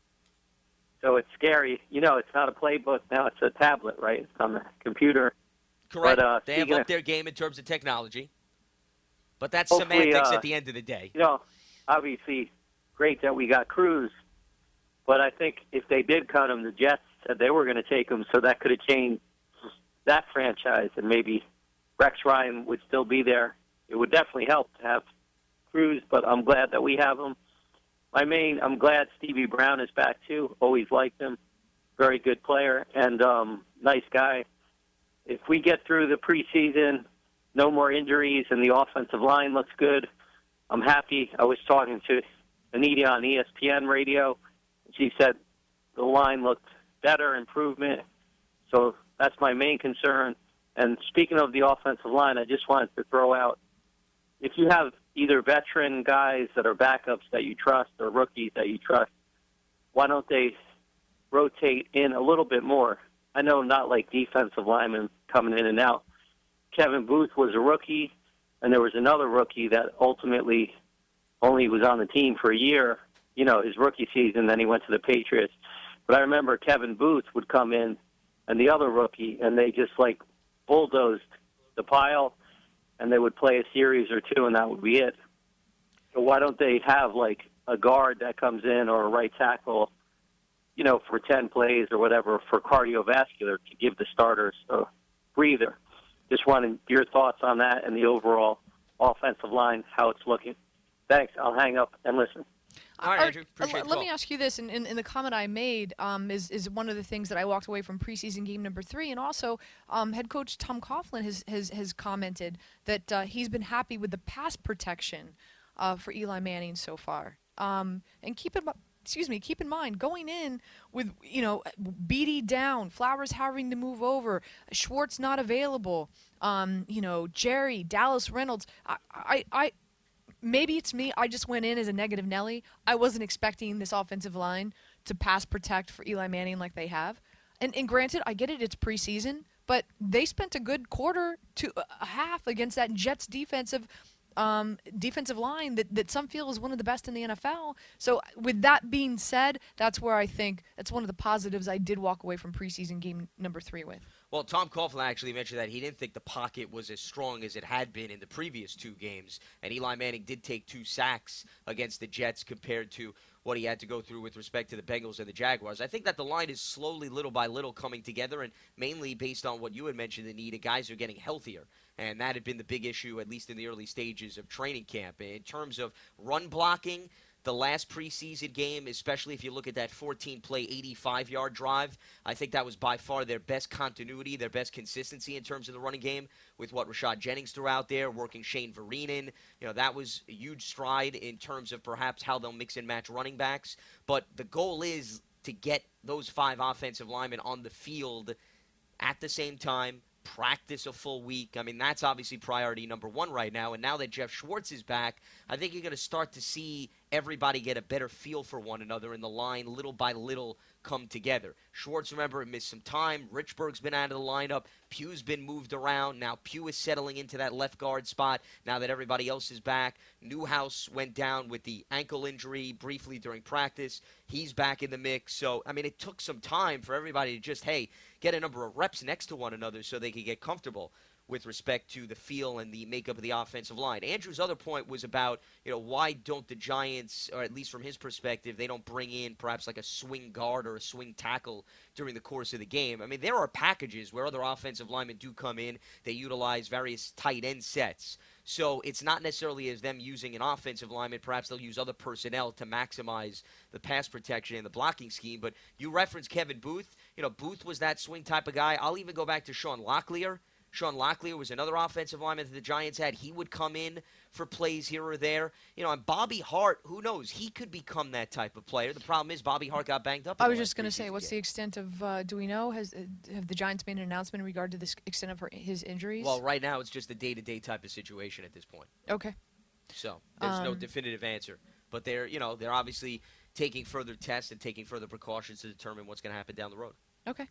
So it's scary. You know, it's not a playbook. Now it's a tablet, right? It's on the computer. Correct. But, uh, they have of, up their game in terms of technology. But that's Hopefully, semantics uh, at the end of the day. You know, obviously, great that we got Cruz. But I think if they did cut him, the Jets said they were going to take him, so that could have changed that franchise. And maybe Rex Ryan would still be there. It would definitely help to have Cruz, but I'm glad that we have him. My main, I'm glad Stevie Brown is back, too. Always liked him. Very good player and um, nice guy. If we get through the preseason, no more injuries, and the offensive line looks good, I'm happy. I was talking to Anita on E S P N radio. She said the line looked better, improvement. So that's my main concern. And speaking of the offensive line, I just wanted to throw out, if you have either veteran guys that are backups that you trust or rookies that you trust, why don't they rotate in a little bit more? I know not like defensive linemen coming in and out. Kevin Booth was a rookie, and there was another rookie that ultimately only was on the team for a year, you know, his rookie season, then he went to the Patriots. But I remember Kevin Booth would come in and the other rookie, and they just, like, bulldozed the pile, and they would play a series or two, and that would be it. So why don't they have, like, a guard that comes in or a right tackle, you know, for ten plays or whatever for cardiovascular to give the starters a breather? Just wanted your thoughts on that and the overall offensive line, how it's looking. Thanks. I'll hang up and listen. All right, Andrew. Appreciate uh, the let call. me ask you this, and in, in, in the comment I made um, is is one of the things that I walked away from preseason game number three, and also um, head coach Tom Coughlin has has, has commented that uh, he's been happy with the pass protection uh, for Eli Manning so far. Um, and keep in excuse me, keep in mind going in with you know Beatty down, Flowers having to move over, Schwartz not available, um, you know Jerry, Dallas Reynolds. I I. I Maybe it's me. I just went in as a negative Nelly. I wasn't expecting this offensive line to pass protect for Eli Manning like they have. And, and granted, I get it. It's preseason. But they spent a good quarter to a half against that Jets defensive um, defensive line that, that some feel is one of the best in the N F L. So with that being said, that's where I think that's one of the positives I did walk away from preseason game number three with. Well, Tom Coughlin actually mentioned that he didn't think the pocket was as strong as it had been in the previous two games, and Eli Manning did take two sacks against the Jets compared to what he had to go through with respect to the Bengals and the Jaguars. I think that the line is slowly, little by little, coming together, and mainly based on what you had mentioned, the need of guys are getting healthier, and that had been the big issue, at least in the early stages of training camp. In terms of run blocking, the last preseason game, especially if you look at that fourteen-play, eighty-five-yard drive, I think that was by far their best continuity, their best consistency in terms of the running game with what Rashad Jennings threw out there, working Shane Vereen in. You know, that was a huge stride in terms of perhaps how they'll mix and match running backs. But the goal is to get those five offensive linemen on the field at the same time, practice a full week. I mean, that's obviously priority number one right now. And now that Jeff Schwartz is back, I think you're going to start to see everybody get a better feel for one another in the line little by little come together. Schwartz, remember, missed some time. Richburg's been out of the lineup. Pugh's been moved around. Now Pugh is settling into that left guard spot now that everybody else is back. Newhouse went down with the ankle injury briefly during practice. He's back in the mix. So, I mean, it took some time for everybody to just, hey, get a number of reps next to one another so they could get comfortable with respect to the feel and the makeup of the offensive line. Andrew's other point was about, you know, why don't the Giants, or at least from his perspective, they don't bring in perhaps like a swing guard or a swing tackle during the course of the game. I mean, there are packages where other offensive linemen do come in. They utilize various tight end sets. So it's not necessarily as them using an offensive lineman. Perhaps they'll use other personnel to maximize the pass protection and the blocking scheme. But you referenced Kevin Booth. You know, Booth was that swing type of guy. I'll even go back to Sean Locklear. Sean Locklear was another offensive lineman that the Giants had. He would come in for plays here or there. You know, and Bobby Hart, who knows? He could become that type of player. The problem is Bobby Hart got banged up. I was just going to say, what's the extent of, uh, do we know, has uh, have the Giants made an announcement in regard to the extent of her, his injuries? Well, right now it's just a day-to-day type of situation at this point. Okay. So there's um, no definitive answer. But they're, you know, they're obviously taking further tests and taking further precautions to determine what's going to happen down the road. Okay.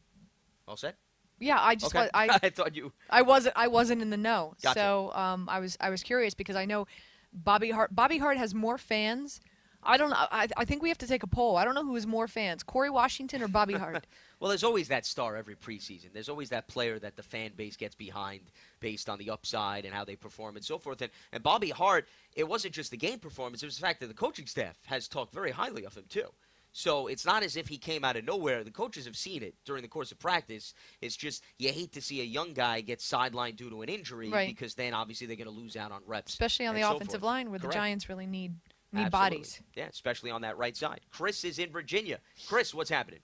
All set? Yeah, I just okay. was, I I thought you I wasn't I wasn't in the know. Gotcha. So um I was I was curious because I know Bobby Hart Bobby Hart has more fans. I don't know. I I think we have to take a poll. I don't know who has more fans, Corey Washington or Bobby Hart. Well, there's always that star every preseason. There's always that player that the fan base gets behind based on the upside and how they perform and so forth. And, and Bobby Hart, it wasn't just the game performance. It was the fact that the coaching staff has talked very highly of him too. So it's not as if he came out of nowhere. The coaches have seen it during the course of practice. It's just you hate to see a young guy get sidelined due to an injury right. because then obviously they're going to lose out on reps. Especially on the so offensive forth. line where Correct. the Giants really need need Absolutely. bodies. Yeah, especially on that right side. Chris is in Virginia. Chris, what's happening?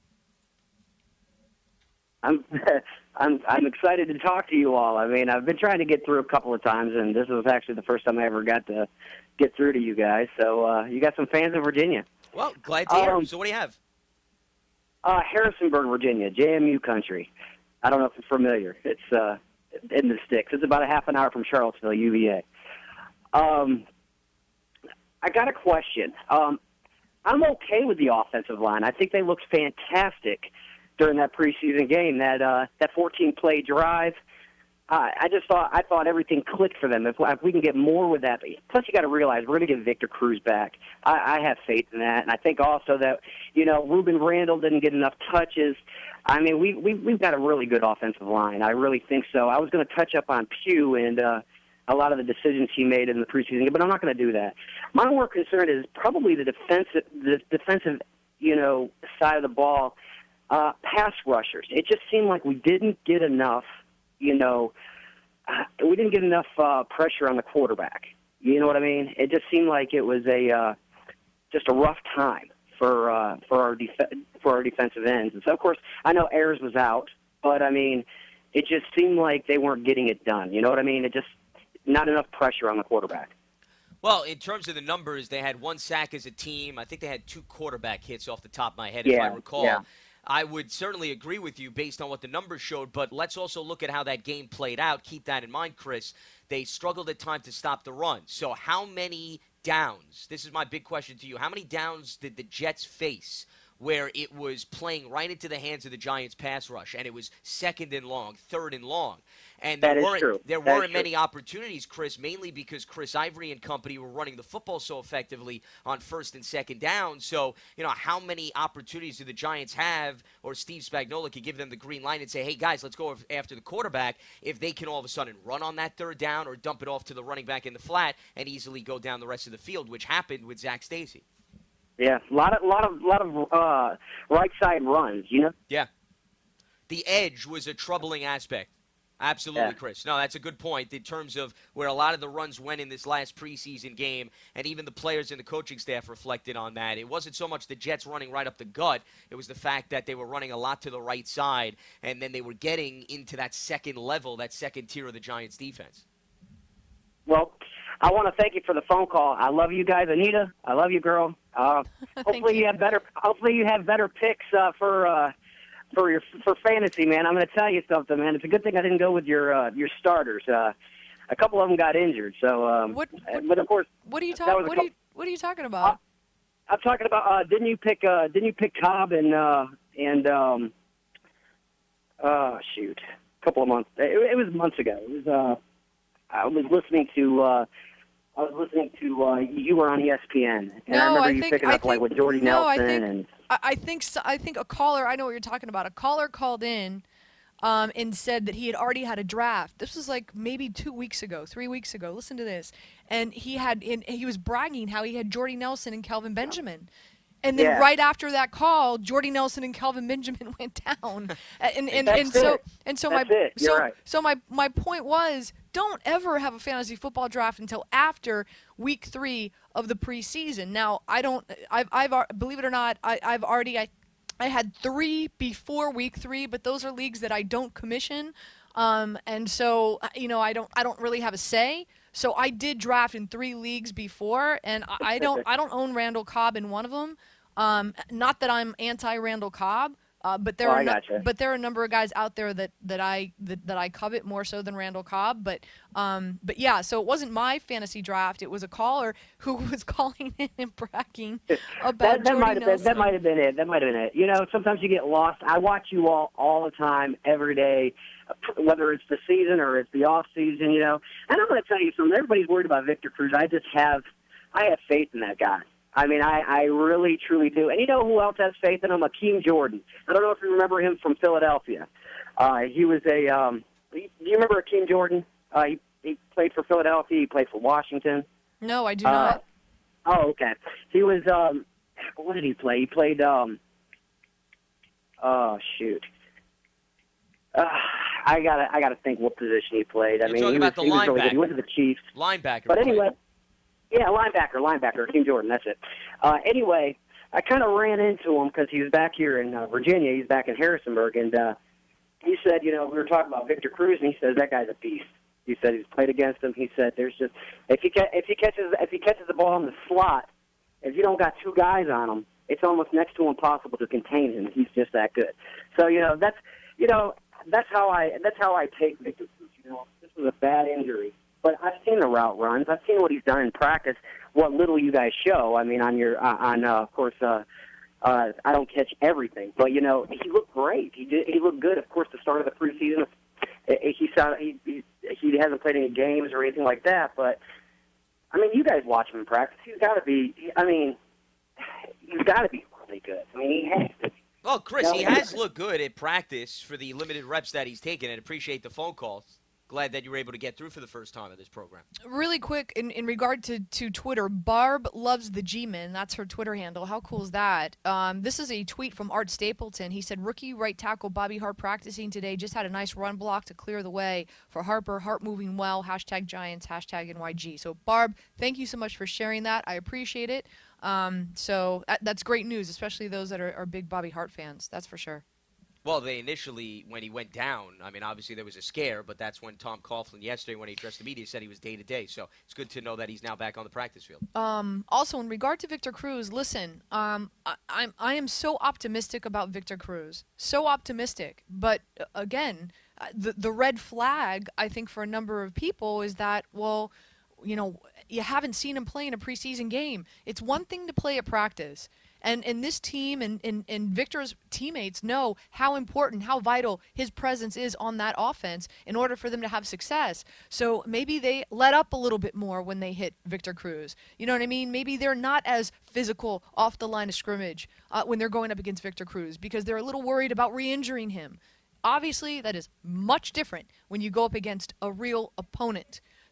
I'm I'm I'm excited to talk to you all. I mean, I've been trying to get through a couple of times, and this was actually the first time I ever got to get through to you guys. So uh, you got some fans in Virginia. Well, glad to hear. Um, So what do you have? Uh, Harrisonburg, Virginia, J M U country. I don't know if you're familiar. It's uh, in the sticks. It's about a half an hour from Charlottesville, U V A. Um, I got a question. Um, I'm okay with the offensive line. I think they looked fantastic during that preseason game. That uh, that fourteen-play drive. Uh, I just thought I thought everything clicked for them. If, if we can get more with that, plus you got to realize we're going to get Victor Cruz back. I, I have faith in that, and I think also that you know Ruben Randall didn't get enough touches. I mean, we, we we've got a really good offensive line. I really think so. I was going to touch up on Pugh and uh, a lot of the decisions he made in the preseason game, but I'm not going to do that. My more concern is probably the defensive the defensive you know side of the ball, uh, pass rushers. It just seemed like we didn't get enough. You know, uh, we didn't get enough uh, pressure on the quarterback. You know what I mean? It just seemed like it was a uh, just a rough time for uh, for our def- for our defensive ends. And so, of course, I know Ayers was out, but I mean, it just seemed like they weren't getting it done. You know what I mean? It just not enough pressure on the quarterback. Well, in terms of the numbers, they had one sack as a team. I think they had two quarterback hits off the top of my head, yeah, if I recall. Yeah. I would certainly agree with you based on what the numbers showed, but let's also look at how that game played out. Keep that in mind, Chris. They struggled at times to stop the run. So how many downs, this is my big question to you, how many downs did the Jets face where it was playing right into the hands of the Giants pass rush, and it was second and long, third and long? And there that is weren't, true. there that weren't many opportunities, Chris, mainly because Chris Ivory and company were running the football so effectively on first and second down. So, you know, how many opportunities do the Giants have, or Steve Spagnuolo could give them the green line and say, hey, guys, let's go after the quarterback, if they can all of a sudden run on that third down or dump it off to the running back in the flat and easily go down the rest of the field, which happened with Zach Stacy. Yeah, a lot of, lot of, lot of uh, right side runs. You know. Yeah, the edge was a troubling aspect. Absolutely, Yeah. Chris. No, that's a good point in terms of where a lot of the runs went in this last preseason game, and even the players and the coaching staff reflected on that. It wasn't so much the Jets running right up the gut. It was the fact that they were running a lot to the right side, and then they were getting into that second level, that second tier of the Giants' defense. Well, I want to thank you for the phone call. I love you guys, Anita. I love you, girl. Uh, hopefully you. you have better. Hopefully you have better picks uh, for uh, for your for fantasy, man. I'm going to tell you something, man. It's a good thing I didn't go with your uh, your starters. Uh, a couple of them got injured, so. Um, what, what? But of course. What are you talking? What are you? What are you talking about? Uh, I'm talking about. Uh, didn't you pick? Uh, didn't you pick Cobb and uh, and um, uh, shoot, a couple of months. It, it was months ago. It was. Uh, I was listening to. Uh, I was listening to uh, you were on E S P N, and no, I remember I you think, picking I up think, like with Jordy no, Nelson I think, and. I, I think so, I think a caller. I know what you're talking about. A caller called in, um, and said that he had already had a draft. This was like maybe two weeks ago, three weeks ago. Listen to this, and he had, and he was bragging how he had Jordy Nelson and Kelvin Benjamin. And then Yeah. right after that call, Jordy Nelson and Kelvin Benjamin went down, and and, That's and so it. and so That's my it. You're so right. so my my point was, don't ever have a fantasy football draft until after week three of the preseason. Now I don't, I've I've al- believe it or not, I I've already I I had three before week three, but those are leagues that I don't commission, um and so you know I don't I don't really have a say. So I did draft in three leagues before, and I, I don't I don't own Randall Cobb in one of them. Um, not that I'm anti-Randall Cobb, uh, but there Oh, are I no, gotcha. but there are a number of guys out there that, that I that, that I covet more so than Randall Cobb. But um, but yeah, so it wasn't my fantasy draft. It was a caller who was calling in and bragging about That, that Jordy might have been Nelson. that might have been it. That might have been it. You know, sometimes you get lost. I watch you all all the time, every day, whether it's the season or it's the off season. You know, and I'm going to tell you something. Everybody's worried about Victor Cruz. I just have, I have faith in that guy. I mean, I, I really, truly do. And you know who else has faith in him? Akeem Jordan. I don't know if you remember him from Philadelphia. Uh, he was a. Um, do you remember Akeem Jordan? Uh, he, he played for Philadelphia. He played for Washington. No, I do Uh, not. Oh, okay. He was. Um, what did he play? He played. Um, oh shoot. Uh, I gotta. I gotta think what position he played. I You're mean, talking he was, about the he was really good. He linebacker. went to the Chiefs. Linebacker. But play. anyway, yeah, linebacker, linebacker, King Jordan, that's it. Uh, anyway, I kind of ran into him because he was back here in uh, Virginia. He's back in Harrisonburg, and uh, he said, you know, we were talking about Victor Cruz, and he says that guy's a beast. He said he's played against him. He said there's just if he ca- if he catches if he catches the ball in the slot, if you don't got two guys on him, it's almost next to impossible to contain him. He's just that good. So you know that's you know that's how I that's how I take Victor Cruz. You know, this was a bad injury. But I've seen the route runs. I've seen what he's done in practice. What little you guys show. I mean, on your uh, on uh, of course, uh, uh, I don't catch everything, but you know, he looked great. He did. He looked good. Of course, the start of the preseason, he saw he he, he hasn't played any games or anything like that. But I mean, you guys watch him in practice. He's got to be. I mean, he's got to be really good. I mean, he has to. Well, Chris, No, he he- has looked good at practice for the limited reps that he's taken, and appreciate the phone calls. Glad that you were able to get through for the first time of this program. Really quick, in, in regard to, to Twitter, Barb loves the G-Men. That's her Twitter handle. How cool is that? Um, this is a tweet from Art Stapleton. He said, rookie right tackle Bobby Hart practicing today. Just had a nice run block to clear the way for Harper. Hart moving well. Hashtag Giants. Hashtag N Y G. So, Barb, thank you so much for sharing that. I appreciate it. Um, so that, that's great news, especially those that are, are big Bobby Hart fans. That's for sure. Well, they initially, when he went down, I mean, obviously there was a scare, but that's when Tom Coughlin yesterday, when he addressed the media, said he was day-to-day. So it's good to know that he's now back on the practice field. Um, also, in regard to Victor Cruz, listen, um, I, I'm I am so optimistic about Victor Cruz, so optimistic. But uh, again, uh, the the red flag I think for a number of people is that, well, you know, you haven't seen him play in a preseason game. It's one thing to play at practice. And and this team and, and, and Victor's teammates know how important, how vital his presence is on that offense in order for them to have success. So maybe they let up a little bit more when they hit Victor Cruz. You know what I mean? Maybe they're not as physical off the line of scrimmage uh, when they're going up against Victor Cruz because they're a little worried about re-injuring him. Obviously, that is much different when you go up against a real opponent.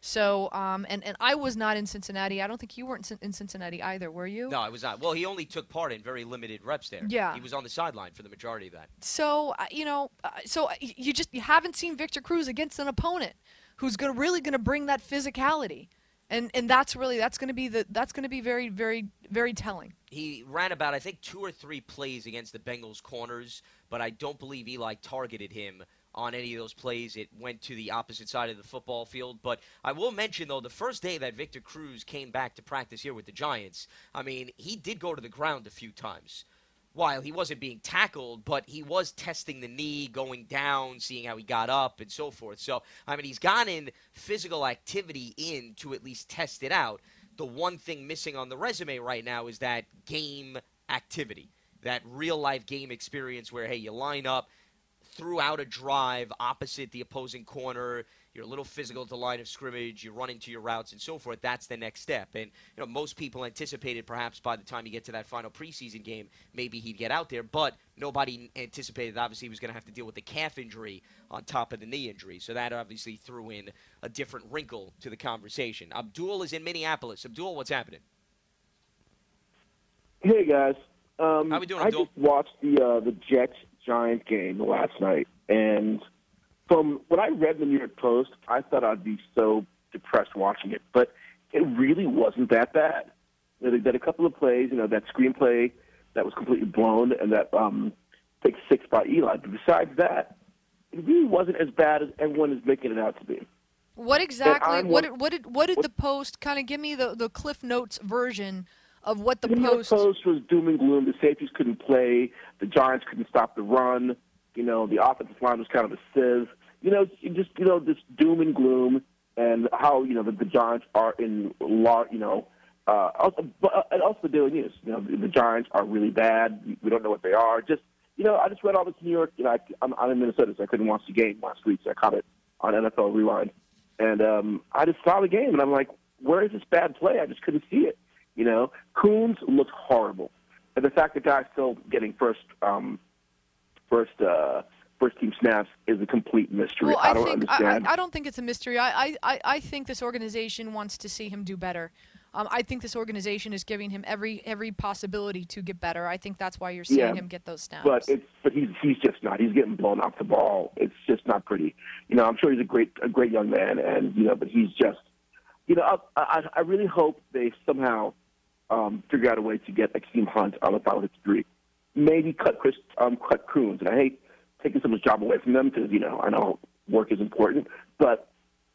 So, um, and, and I was not in Cincinnati. I don't think you weren't in in Cincinnati either, were you? No, I was not. Well, he only took part in very limited reps there. Yeah. He was on the sideline for the majority of that. So, uh, you know, uh, so uh, you just you haven't seen Victor Cruz against an opponent who's gonna, really going to bring that physicality. And and that's really that's going to be the that's going to be very very very telling. He ran about I think two or three plays against the Bengals corners, but I don't believe Eli targeted him on any of those plays. It went to the opposite side of the football field. But I will mention, though, the first day that Victor Cruz came back to practice here with the Giants, I mean, he did go to the ground a few times. While he wasn't being tackled, but he was testing the knee, going down, seeing how he got up, and so forth. So, I mean, he's gotten physical activity in to at least test it out. The one thing missing on the resume right now is that game activity, that real-life game experience where, hey, you line up throughout a drive opposite the opposing corner, you're a little physical at the line of scrimmage, you run into your routes and so forth. That's the next step. And you know, most people anticipated perhaps by the time you get to that final preseason game, maybe he'd get out there, but nobody anticipated obviously he was going to have to deal with the calf injury on top of the knee injury. So that obviously threw in a different wrinkle to the conversation. Abdul is in Minneapolis. Abdul, what's happening? Hey guys, um, how we doing, I Abdul? just watched the uh, the Jets Giants game last night, and from what I read in the New York Post, I thought I'd be so depressed watching it, but it really wasn't that bad. You know, they did a couple of plays, you know, that screenplay that was completely blown, and that um, pick six by Eli. But besides that, it really wasn't as bad as everyone is making it out to be. What exactly? I'm What one- did, what did what did what- the Post kind of give me the the Cliff Notes version of what the, The New York Post? Post was doom and gloom. The safeties couldn't play. The Giants couldn't stop the run. You know, the offensive line was kind of a sieve. You know, it just, you know, this doom and gloom, and how, you know, the, the Giants are in law, you know, uh, also, but, uh, and also the Daily News. You know, the, the Giants are really bad. We don't know what they are. Just, you know, I just read all this New York. You know, I, I'm, I'm in Minnesota, so I couldn't watch the game last week, so I caught it on N F L Rewind. And um, I just saw the game, and I'm like, where is this bad play? I just couldn't see it. You know, Coons looked horrible. And the fact that guy's still getting first um, first uh, first team snaps is a complete mystery. Well, I, I don't think understand. I, I don't think it's a mystery. I, I, I think this organization wants to see him do better. Um, I think this organization is giving him every every possibility to get better. I think that's why you're seeing Yeah, him get those snaps. But it's but he's he's just not. He's getting blown off the ball. It's just not pretty. You know, I'm sure he's a great a great young man, and you know, but he's just, you know, I I, I really hope they somehow um, figure out a way to get Akeem Hunt on the final fifty-three. Maybe cut Chris um, cut Coons, and I hate taking someone's job away from them because, you know, I know work is important, but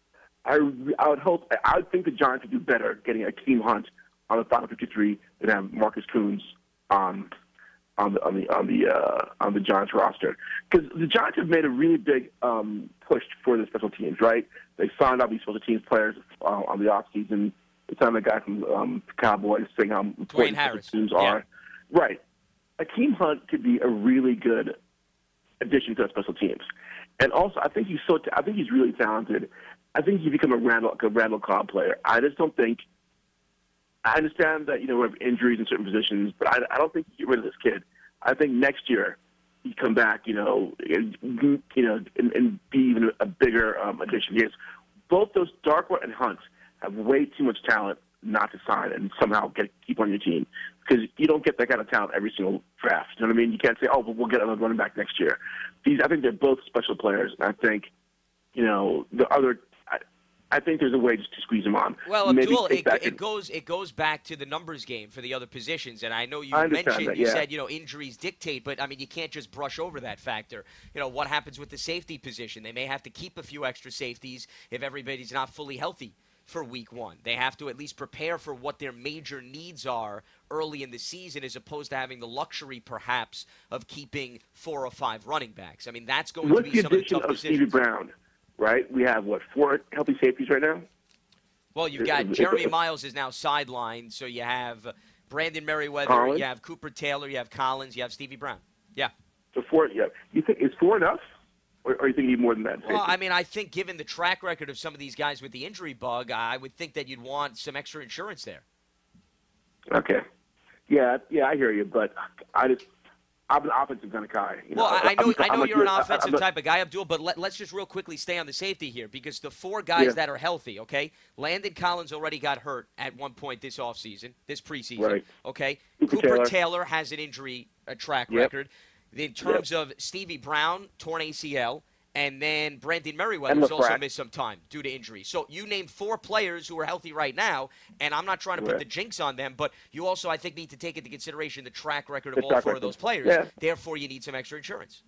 I, I would hope, I would think the Giants would do better getting Akeem Hunt on the final fifty-three than have Marcus Coons on on the on the on the uh, on the Giants roster, because the Giants have made a really big um, push for the special teams. Right, they signed all these special teams players uh, on the off season. They signed a guy from um, the Cowboys saying how important Harris. special teams Yeah. are. Right, Akeem Hunt could be a really good addition to the special teams, and also I think he's so I think he's really talented. I think he become a Randall like a Randall Cobb player. I just don't think. I understand that, you know, we have injuries in certain positions, but I, I don't think you get rid of this kid. I think next year he'd come back, you know, and, you know, and, and be even a bigger um, addition. Yes, both those Darkwa and Hunt have way too much talent not to sign and somehow get keep on your team, because you don't get that kind of talent every single draft. You know what I mean? You can't say, oh, well, we'll get another running back next year. These, I think they're both special players, and I think, you know, the other. I, I think there's a way just to squeeze them on. Well, Maybe Abdul, take it, back it and- goes it goes back to the numbers game for the other positions, and I know you I understand mentioned that, you yeah. said you know injuries dictate, but I mean you can't just brush over that factor. You know what happens with the safety position? They may have to keep a few extra safeties if everybody's not fully healthy for week one. They have to at least prepare for what their major needs are early in the season, as opposed to having the luxury perhaps of keeping four or five running backs. I mean that's going With to be the some of the addition tough of decisions. Stevie Brown, right? We have, what, four healthy safeties right now? Well, you've If- got if- Jeremy if- Miles is now sidelined, so you have Brandon Merriweather, Collins? you have Cooper Taylor, you have Collins, you have Stevie Brown. Yeah. So four, yeah. You think is four enough, or, or you think you need more than that? Well, I mean, I think given the track record of some of these guys with the injury bug, I would think that you'd want some extra insurance there. Okay. Yeah, yeah, I hear you, but I just I'm an offensive kind of guy. You know? Well, I, I know, I'm, I know I'm you're a, an offensive I'm a, type of guy, Abdul, but let, let's just real quickly stay on the safety here because the four guys Yeah. that are healthy, okay? Landon Collins already got hurt at one point this offseason, this preseason, Right. okay? Cooper Cooper Taylor. Taylor has an injury a track Yep. record. In terms of Stevie Brown, torn A C L, and then Brandon Merriweather And has also LaFrac. missed some time due to injury. So you named four players who are healthy right now, and I'm not trying to put Right. the jinx on them, but you also, I think, need to take into consideration the track record of The all track four record. of those players. Yeah. Therefore, you need some extra insurance.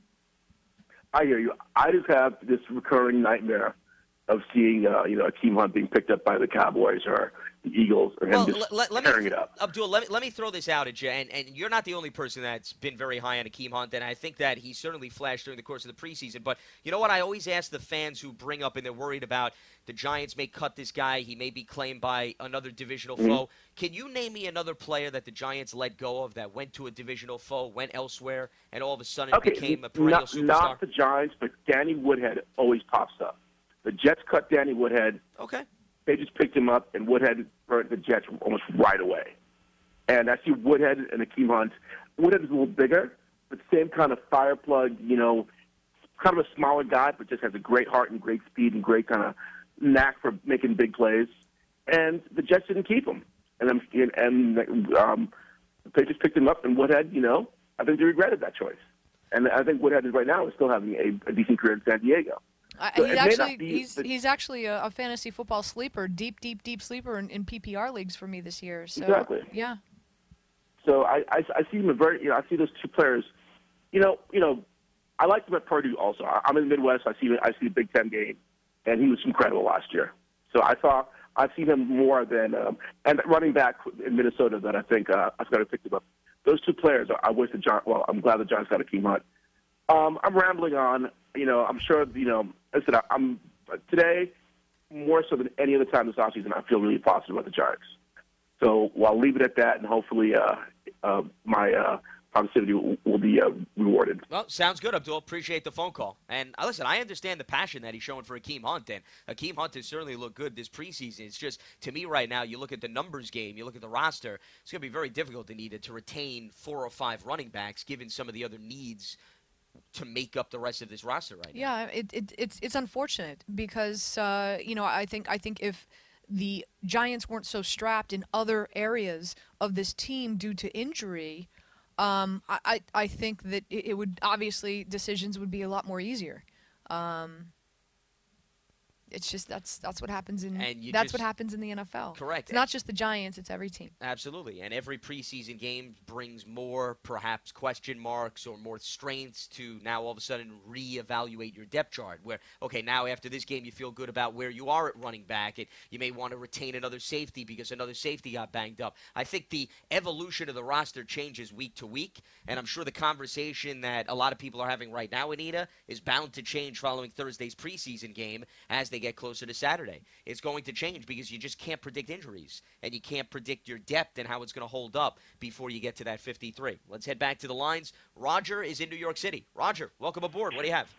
I hear you. I just have this recurring nightmare of seeing, uh, you know, Akeem Hunt being picked up by the Cowboys or the Eagles, or him Well, just let, let tearing me, it up. Abdul, let me, let me throw this out at you, and, and you're not the only person that's been very high on Akeem Hunt, and I think that he certainly flashed during the course of the preseason. But you know what? I always ask the fans who bring up and they're worried about the Giants may cut this guy, he may be claimed by another divisional Mm-hmm. foe. Can you name me another player that the Giants let go of that went to a divisional foe, went elsewhere, and all of a sudden Okay, became a perennial not, superstar? not the Giants, but Danny Woodhead always pops up. The Jets cut Danny Woodhead. Okay. They just picked him up, and Woodhead burnt the Jets almost right away. And I see Woodhead and Akeem Hunt. Woodhead is a little bigger, but same kind of fire plug, you know, kind of a smaller guy, but just has a great heart and great speed and great kind of knack for making big plays. And the Jets didn't keep him. And I'm, and um, they just picked him up, and Woodhead, you know, I think they regretted that choice. And I think Woodhead is right now is still having a, a decent career in San Diego. I, So he it may actually, not be he's the- he's actually a, a fantasy football sleeper, deep, deep, deep sleeper in, in P P R leagues for me this year. So, Exactly. Yeah. So I, I, I see him a very, you know, I see those two players. You know, you know, I like him at Purdue also. I- I'm in the Midwest. I see, I see the Big Ten game, and he was incredible last year. So I saw, I've seen him more than, um, and running back in Minnesota that I think uh, I've got to pick him up. Those two players, I wish the Giants. Well, I'm glad the Giants got Akeem Hunt. Um, I'm rambling on. You know, I'm sure. You know, listen, I, I'm today more so than any other time this offseason. I feel really positive about the Giants. So well, I'll leave it at that, and hopefully, uh, uh, my uh, positivity will, will be uh, rewarded. Well, sounds good, Abdul. Appreciate the phone call. And uh, listen, I understand the passion that he's showing for Akeem Hunt, and Akeem Hunt has certainly looked good this preseason. It's just, to me right now, you look at the numbers game, you look at the roster, it's going to be very difficult to need it to retain four or five running backs, given some of the other needs to make up the rest of this roster right now. Yeah, it, it it's it's unfortunate because uh, you know I think I think if the Giants weren't so strapped in other areas of this team due to injury, um, I, I I think that it, it would obviously decisions would be a lot more easier. Um, it's just that's that's what happens in And you that's just- what happens in the N F L. Correct. It's not just the Giants; it's every team. Absolutely. And every preseason game brings more, perhaps, question marks or more strengths to now all of a sudden reevaluate your depth chart. Where, okay, now after this game you feel good about where you are at running back, and you may want to retain another safety because another safety got banged up. I think the evolution of the roster changes week to week, and I'm sure the conversation that a lot of people are having right now, Anita, is bound to change following Thursday's preseason game as they get closer to Saturday. It's going to change because you just can't predict injuries, and you can't predict your depth and how it's going to hold up before you get to that fifty-three. Let's head back to the lines. Roger is in New York City. Roger, welcome aboard. What do you have?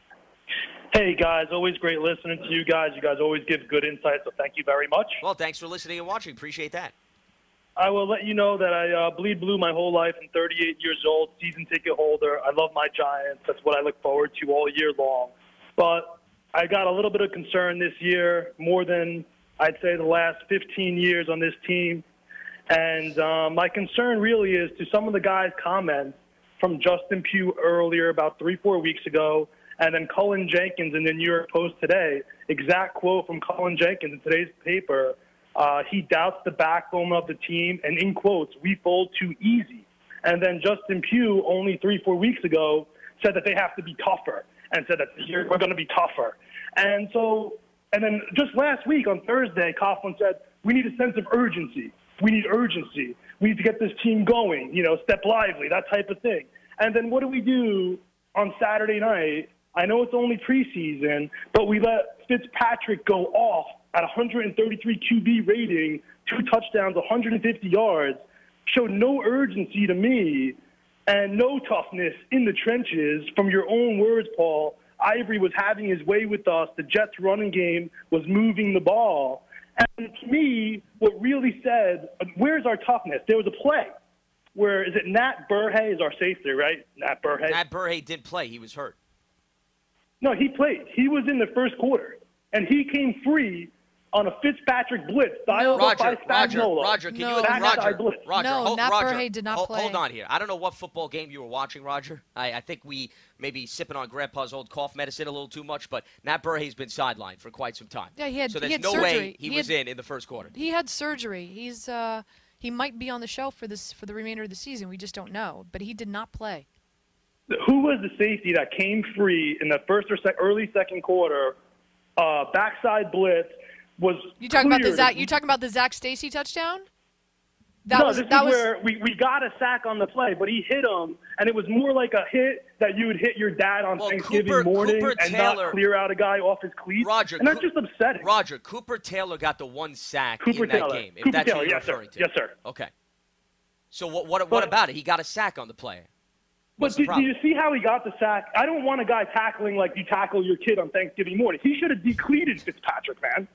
Hey, guys. Always great listening to you guys. You guys always give good insight, so thank you very much. Well, thanks for listening and watching. Appreciate that. I will let you know that I uh, bleed blue my whole life. I'm thirty-eight years old, season ticket holder. I love my Giants. That's what I look forward to all year long. But I got a little bit of concern this year, more than I'd say the last fifteen years on this team. And uh, my concern really is to some of the guys' comments from Justin Pugh earlier, about three, four weeks ago, and then Cullen Jenkins in the New York Post today. Exact quote from Cullen Jenkins in today's paper. Uh, he doubts the backbone of the team, and in quotes, we fold too easy. And then Justin Pugh, only three, four weeks ago, said that they have to be tougher and said that we're going to be tougher. And so, and then just last week on Thursday, Coughlin said, we need a sense of urgency. We need urgency. We need to get this team going, you know, step lively, that type of thing. And then what do we do on Saturday night? I know it's only preseason, but we let Fitzpatrick go off at one hundred thirty-three Q B rating, two touchdowns, one hundred fifty yards, showed no urgency to me and no toughness in the trenches. From your own words, Paul, Ivory was having his way with us. The Jets' running game was moving the ball. And to me, what really said, where's our toughness? There was a play. where is it Nat Burhay is our safety, right? Nat Burhay. Nat Burhay didn't play. He was hurt. No, he played. He was in the first quarter, and he came free on a Fitzpatrick blitz dialed Roger, up by Roger, Spagnuolo. Roger, can No. you, Backside Roger, blitz. Roger, No, hold, Nat Roger, Burhay did not hold, play. hold on here. I don't know what football game you were watching, Roger. I, I think we maybe sipping on Grandpa's old cough medicine a little too much, but Nat Burhay's been sidelined for quite some time. Yeah, he had- so he there's had no surgery. way he, He was had- in in the first quarter. He had surgery. He's uh he might be on the shelf for this for the remainder of the season. We just don't know. But he did not play. Who was the safety that came free in the first or sec- early second quarter? Uh, backside blitz was. You talking about the cleared. Zach? You talking about the Zach Stacy touchdown? That no, was this that is was. where we, we got a sack on the play, but he hit him, and it was more like a hit that you would hit your dad on Well, Thanksgiving Cooper- morning Cooper and Taylor- not clear out a guy off his cleats. Roger, and that's Coo- just upsetting. Roger, Cooper Taylor got the one sack Cooper in that Taylor. game. If Cooper that's Taylor, what you're yes, sir. referring to. Yes, sir. Okay. So what? What, what But- about it? He got a sack on the play. But What's the did, do problem? you see how he got the sack? I don't want a guy tackling like you tackle your kid on Thanksgiving morning. He should have decleated Fitzpatrick, man.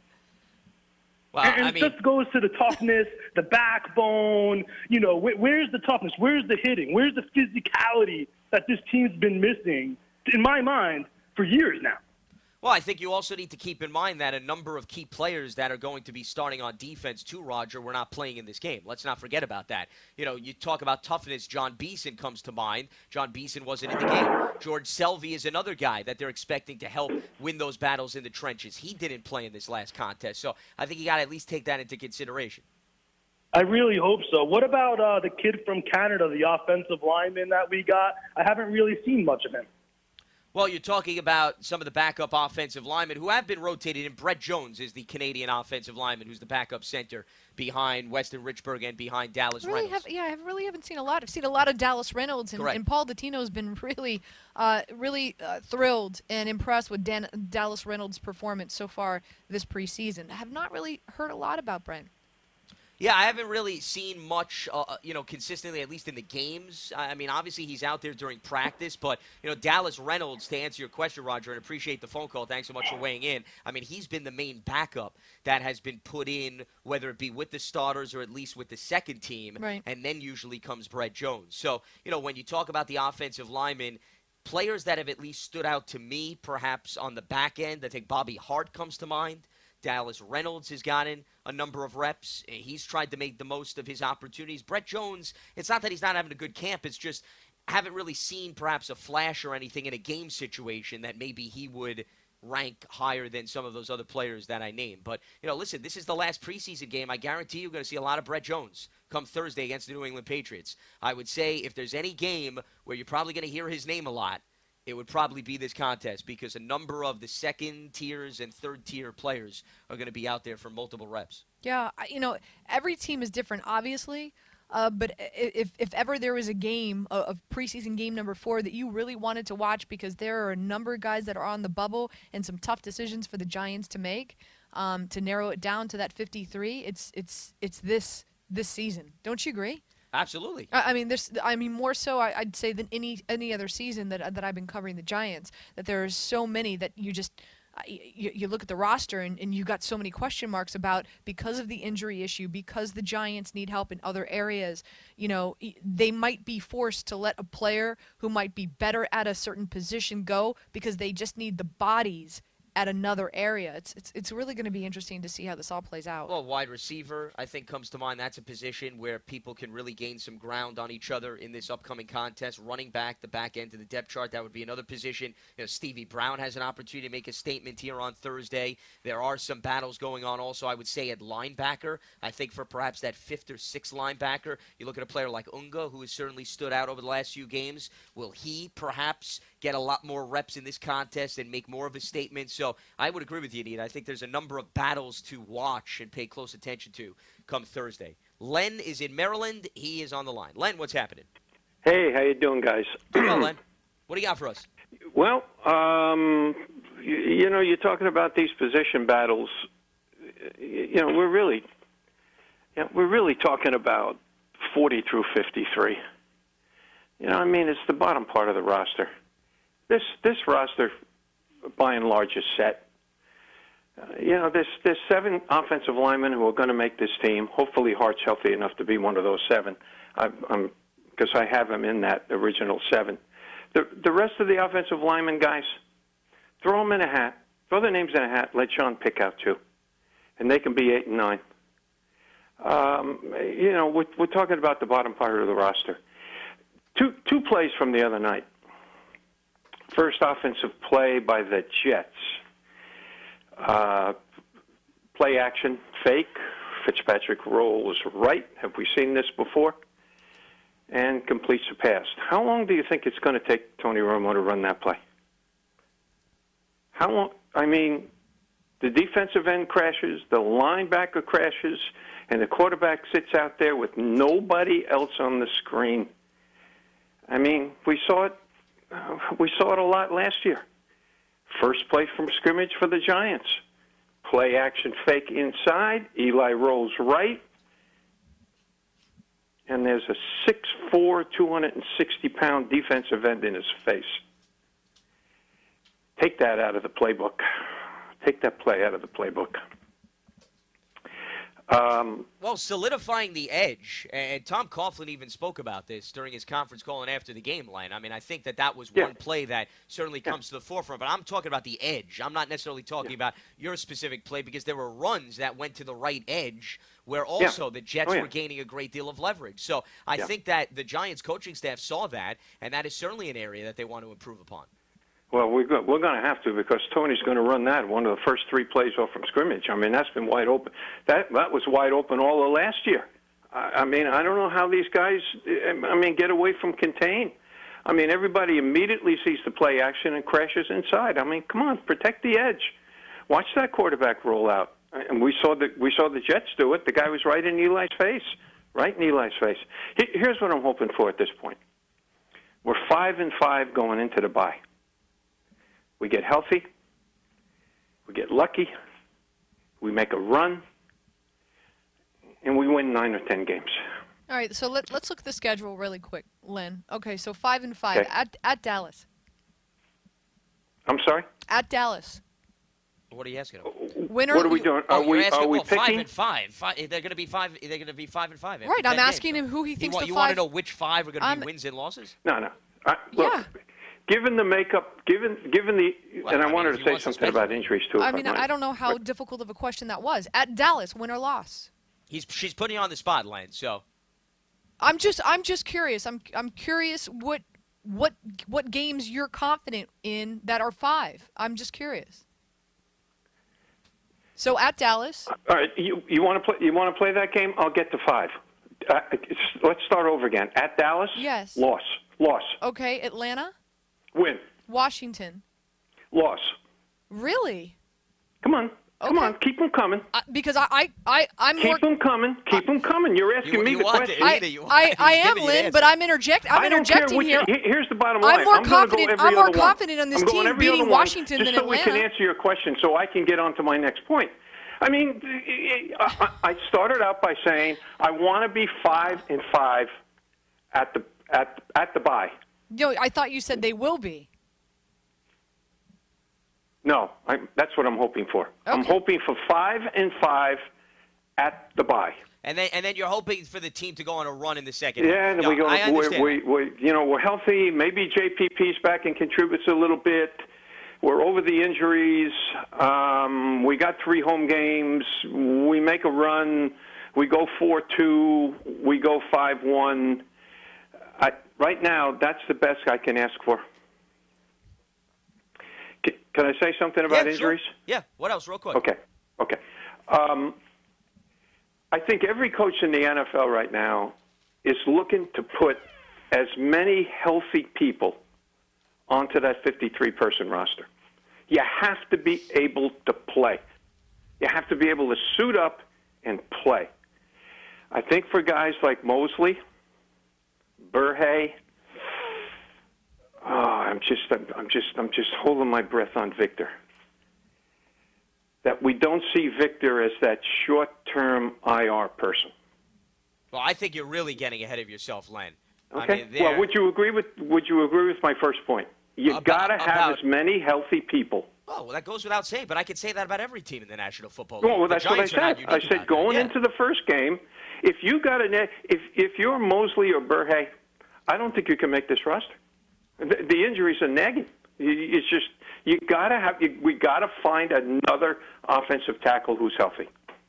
Well, and and I it mean, just goes to the toughness, the backbone. You know, wh- where's the toughness? Where's the hitting? Where's the physicality that this team's been missing, in my mind, for years now? well, I think you also need to keep in mind that a number of key players that are going to be starting on defense too, Roger, were not playing in this game. Let's not forget about that. You know, you talk about toughness, John Beeson comes to mind. John Beeson wasn't in the game. George Selvey is another guy that they're expecting to help win those battles in the trenches. He didn't play in this last contest, so I think you got to at least take that into consideration. I really hope so. What about uh, the kid from Canada, the offensive lineman that we got? I haven't really seen much of him. Well, you're talking about some of the backup offensive linemen who have been rotated, and Brett Jones is the Canadian offensive lineman who's the backup center behind Weston Richburg and behind Dallas Really Reynolds. have, yeah, I really haven't seen a lot. I've seen a lot of Dallas Reynolds, and, Correct. and Paul Dottino's been really, uh, really uh, thrilled and impressed with Dan, Dallas Reynolds' performance so far this preseason. I have not really heard a lot about Brent. Yeah, I haven't really seen much, uh, you know, consistently, at least in the games. I I mean, obviously he's out there during practice, but, you know, Dallas Reynolds, to answer your question, Roger, and appreciate the phone call. Thanks so much for weighing in. I mean, he's been the main backup that has been put in, whether it be with the starters or at least with the second team, Right. and then usually comes Brett Jones. So, you know, when you talk about the offensive linemen, players that have at least stood out to me, perhaps on the back end, I think Bobby Hart comes to mind. Dallas Reynolds has gotten a number of reps. He's tried to make the most of his opportunities. Brett Jones, it's not that he's not having a good camp. It's just haven't really seen perhaps a flash or anything in a game situation that maybe he would rank higher than some of those other players that I named. But, you know, listen, this is the last preseason game. I guarantee you're going to see a lot of Brett Jones come Thursday against the New England Patriots. I would say if there's any game where you're probably going to hear his name a lot, it would probably be this contest because a number of the second tiers and third tier players are going to be out there for multiple reps. Yeah, I- you know, every team is different, obviously. Uh, but i- if if ever there was a game of, of preseason game number four that you really wanted to watch because there are a number of guys that are on the bubble and some tough decisions for the Giants to make, um, to narrow it down to that fifty-three, it's it's it's this this season. Don't you agree? Absolutely. I I mean, there's. I mean, more so, I, I'd say than any any other season that that I've been covering the Giants. That there are so many that you just uh, you, you look at the roster and, and you got so many question marks about because of the injury issue, because the Giants need help in other areas. You know, y- they might be forced to let a player who might be better at a certain position go because they just need the bodies at another area. It's it's it's really going to be interesting to see how this all plays out. Well, wide receiver, I think, comes to mind. That's a position where people can really gain some ground on each other in this upcoming contest. Running back, the back end of the depth chart, that would be another position. You know, Stevie Brown has an opportunity to make a statement here on Thursday. There are some battles going on also, I would say, at linebacker. I think for perhaps that fifth or sixth linebacker, you look at a player like Unga, who has certainly stood out over the last few games. Will he perhaps get a lot more reps in this contest and make more of a statement? So I would agree with you, Nita. I think there's a number of battles to watch and pay close attention to come Thursday. Len is in Maryland. He is on the line. Len, what's happening? Hey, how you doing, guys? Well, Len, what do you got for us? Well, um, you, you know, you're talking about these position battles. You know, we're really, you know, we're really talking about forty through fifty-three. You know, I mean, it's the bottom part of the roster. This this roster, by and large, is set. Uh, you know, there's there's seven offensive linemen who are going to make this team. Hopefully, Hart's healthy enough to be one of those seven. I, I'm because I have him in that original seven. The the rest of the offensive linemen, guys, throw them in a hat. Throw their names in a hat. Let Sean pick out two, and they can be eight and nine. Um, you know, we're, we're talking about the bottom part of the roster. Two two plays from the other night. First offensive play by the Jets. Uh, play action, fake. Fitzpatrick rolls right. Have we seen this before? And completes the pass. How long do you think it's going to take Tony Romo to run that play? How long? I mean, the defensive end crashes, the linebacker crashes, and the quarterback sits out there with nobody else on the screen. I mean, we saw it. Uh, we saw it a lot last year. First play from scrimmage for the Giants. Play action fake inside. Eli rolls right. And there's a six foot four, two hundred sixty pound defensive end in his face. Take that out of the playbook. Take that play out of the playbook. Um, well, solidifying the edge, and Tom Coughlin even spoke about this during his conference call and after the game, Len. I mean, I think that that was yeah. one play that certainly comes yeah. to the forefront, but I'm talking about the edge. I'm not necessarily talking yeah. about your specific play because there were runs that went to the right edge where also yeah. the Jets oh, yeah. were gaining a great deal of leverage. So I yeah. think that the Giants coaching staff saw that, and that is certainly an area that they want to improve upon. Well, we're go- we're going to have to because Tony's going to run that one of the first three plays off from scrimmage. I mean, that's been wide open. That that was wide open all of last year. I, I mean, I don't know how these guys, I mean, get away from contain. I mean, everybody immediately sees the play action and crashes inside. I mean, come on, protect the edge. Watch that quarterback roll out. And we saw the we saw the Jets do it. The guy was right in Eli's face, right in Eli's face. Here's what I'm hoping for at this point. We're five and five going into the bye. We get healthy, we get lucky, we make a run, and we win nine or ten games. All right, so let, let's look at the schedule really quick, Lynn. Okay, so five and five okay. at at Dallas. I'm sorry? At Dallas. What are you asking? Winner, what are we doing? Oh, are we asking, are we well, picking? five and five. five they're going to be five. They're going to be five and five. Right. I'm asking games. him who he thinks you, the you five. want to know which five are going to um, be wins and losses? No, no. I, look, yeah. Given the makeup, given given the, well, and I, I wanted mean, to say something about injuries too. I mean, I, I don't know how but, difficult of a question that was. At Dallas, win or loss. He's she's putting you on the spot, Len. So. I'm just I'm just curious. I'm I'm curious what what what games you're confident in that are five. I'm just curious. So at Dallas. All right, you you want to play you want to play that game? I'll get to five. Uh, let's start over again. At Dallas. Yes. Loss. Loss. Okay, Atlanta. Win. Washington. Loss. Really? Come on. Come okay. on. Keep them coming. Uh, because I, I, I, I'm Keep more... them coming. Keep them coming. You're asking you, me you the question. To, I, you I, I am, Lynn, but I'm, interject, I'm I don't interjecting care which, here. Here's the bottom line. I'm more I'm confident, go I'm more one. confident on this I'm team beating Washington just than so Atlanta. So we can answer your question so I can get on to my next point. I mean, I, I started out by saying I want to be five and five at the at at the bye. No, I thought you said they will be. No, I, that's what I'm hoping for. Okay. I'm hoping for five and five at the bye. And then, and then you're hoping for the team to go on a run in the second. Yeah, and no, we go. I We, understand. we, we, you know, we're healthy. Maybe J P P's back and contributes a little bit. We're over the injuries. Um, we got three home games. We make a run. We go four two. We go five one. I, right now, that's the best I can ask for. Can, can I say something about yeah, injuries? Sure. Yeah. What else, real quick? Okay. Okay. Um, I think every coach in the N F L right now is looking to put as many healthy people onto that fifty-three person roster. You have to be able to play. You have to be able to suit up and play. I think for guys like Mosley, Burhay, oh, I'm just, I'm, I'm just, I'm just holding my breath on Victor. That we don't see Victor as that short-term I R person. Well, I think you're really getting ahead of yourself, Len. Okay. I mean, well, would you agree with Would you agree with my first point? You got to have about, as many healthy people. Oh, well, that goes without saying, but I could say that about every team in the National Football League. Well, well the that's what I said. I said going yeah. into the first game, if you got an if if you're Mosley or Burhay, I don't think you can make this roster. The, the injuries are nagging. It's just you gotta have. You, we gotta find another offensive tackle who's healthy.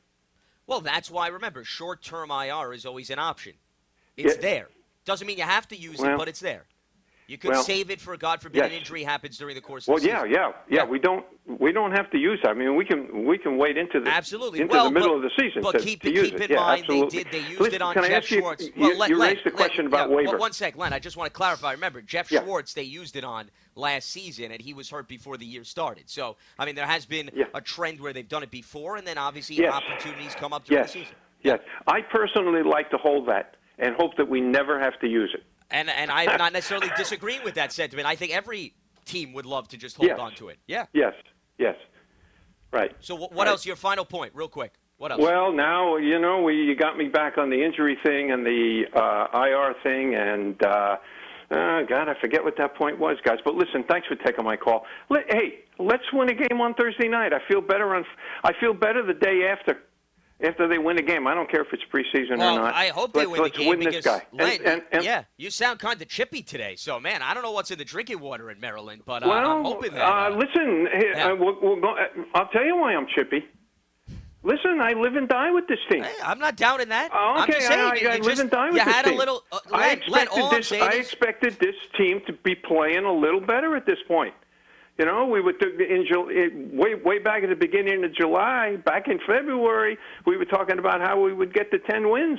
Well, that's why, remember, short-term I R is always an option. It's Yeah. there. Doesn't mean you have to use Well, it, but it's there. You could well, save it for, God forbid, an yes. injury happens during the course Well, of the yeah, season. yeah, yeah. We don't we don't have to use it. I mean, we can we can wait into the Absolutely. into well, the middle but, of the season but to, keep, to it, use keep it. in yeah, mind absolutely. they did. They used Listen, it on can I Jeff ask you, Schwartz. You, Well, let, you let, raised the let, question about yeah, waiver. Well, one sec, Len. I just want to clarify. Remember, Jeff Yeah. Schwartz, they used it on last season, and he was hurt before the year started. So, I mean, there has been Yeah. a trend where they've done it before, and then obviously Yes. opportunities come up during Yes, the season. yes. I personally like to hold that and hope that we never have to use it. And and I'm not necessarily disagreeing with that sentiment. I think every team would love to just hold Yes. on to it. Yeah. Yes, yes, right. So what, what Right. else? Your final point, real quick. What else? Well, now you know we you got me back on the injury thing and the uh, I R thing, and uh, uh, God, I forget what that point was, guys. But listen, thanks for taking my call. Let, hey, let's win a game on Thursday night. I feel better on. I feel better the day after. After they win a game, I don't care if it's preseason well, or not. I hope let's, they win let's the game win because this guy. Len, and, and, and, yeah, you sound kind of chippy today. So, man, I don't know what's in the drinking water in Maryland, but uh, well, I'm hoping that. uh, Uh, listen, hey, yeah. uh, we'll, we'll go, uh, I'll tell you why I'm chippy. Listen, I live and die with this team. hey, I'm not doubting that. Oh, I'm okay, just saying, I, you, I you live just, and die with you this had team. a little. Uh, I Len, Len, expected all I'm this. saying I is, expected this team to be playing a little better at this point. You know, we were in Ju- way way back at the beginning of July, back in February, we were talking about how we would get to ten wins.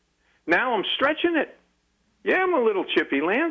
Now I'm stretching it. Yeah, I'm a little chippy, Lance.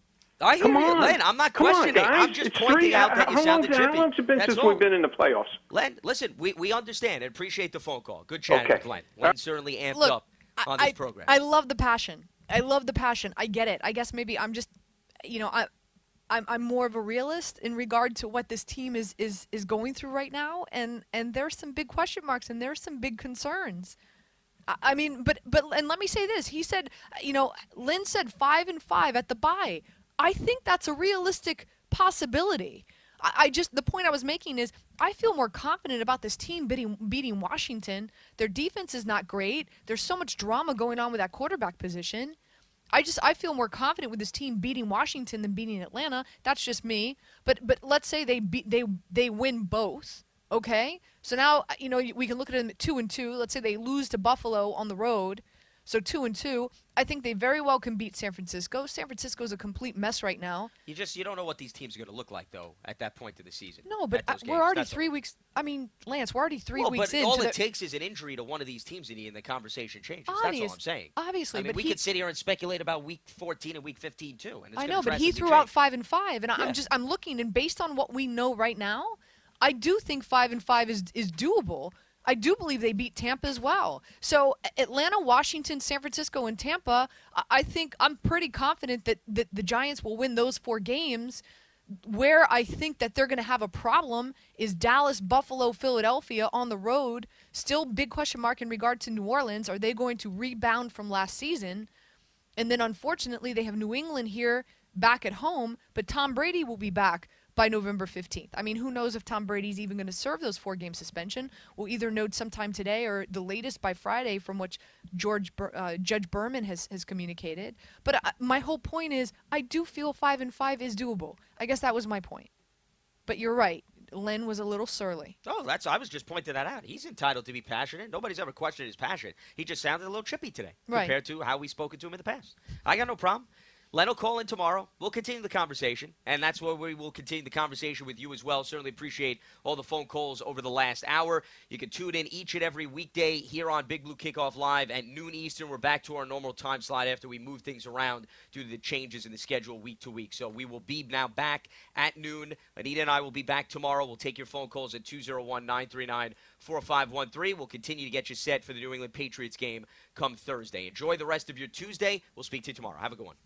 I hear Come you, on. Len. I'm not Come on, questioning. guys. I'm just It's pointing three, out that you how sounded long, chippy. How long's it been That's since all. we've been in the playoffs? Len, listen, we, we understand and appreciate the phone call. Good chatting Okay. with Len. Len certainly amped Look, up on I, this program. I love the passion. I love the passion. I get it. I guess maybe I'm just, you know, I, I'm I'm more of a realist in regard to what this team is is is going through right now, and and there's some big question marks and there's some big concerns. I, I mean, but but and let me say this. He said, you know, Lynn said five and five at the bye. I think that's a realistic possibility. I, I just the point I was making is I feel more confident about this team beating beating Washington. Their defense is not great. There's so much drama going on with that quarterback position. I just I feel more confident with this team beating Washington than beating Atlanta. That's just me. But but let's say they beat they they win both. Okay, so now you know we can look at them at two and two. Let's say they lose to Buffalo on the road, so two and two. I think they very well can beat San Francisco. San Francisco's a complete mess right now. You just you don't know what these teams are going to look like though at that point of the season. No, but at those uh, games. we're already That's three all. weeks. I mean, Lance, we're already three well, weeks but in. all to it the, takes is an injury to one of these teams, and the conversation changes. That's Obvious- all I'm saying. obviously, I mean, but we he- could sit here and speculate about week fourteen and week fifteen too. And it's I gonna know, but he drastically threw change. out five and five, and Yeah. I'm just I'm looking, and based on what we know right now, I do think five and five is is doable. I do believe they beat Tampa as well. So Atlanta, Washington, San Francisco, and Tampa, I- I think I'm pretty confident that, that the Giants will win those four games. Where I think that they're going to have a problem is Dallas, Buffalo, Philadelphia on the road. Still big question mark in regard to New Orleans. Are they going to rebound from last season? And then unfortunately they have New England here back at home, but Tom Brady will be back by November fifteenth. I mean, who knows if Tom Brady's even going to serve those four-game suspension. We'll either know sometime today or the latest by Friday, from which George uh, Judge Berman has, has communicated. But uh, my whole point is I do feel five and five is doable. I guess that was my point. But you're right. Len was a little surly. Oh, that's I was just pointing that out. He's entitled to be passionate. Nobody's ever questioned his passion. He just sounded a little chippy today Right. compared to how we've spoken to him in the past. I got no problem. Len will call in tomorrow. We'll continue the conversation, and that's where we will continue the conversation with you as well. Certainly appreciate all the phone calls over the last hour. You can tune in each and every weekday here on Big Blue Kickoff Live at noon Eastern. We're back to our normal time slot after we move things around due to the changes in the schedule week to week. So we will be now back at noon. Anita and I will be back tomorrow. We'll take your phone calls at two oh one, nine three nine, four five one three. We'll continue to get you set for the New England Patriots game come Thursday. Enjoy the rest of your Tuesday. We'll speak to you tomorrow. Have a good one.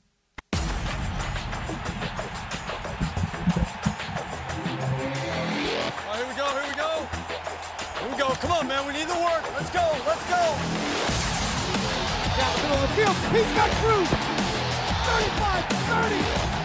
Oh, here we go, here we go. Here we go. Come on, man. We need the work. Let's go, let's go. Down the middle of the field. He's got Cruz. thirty-five, thirty.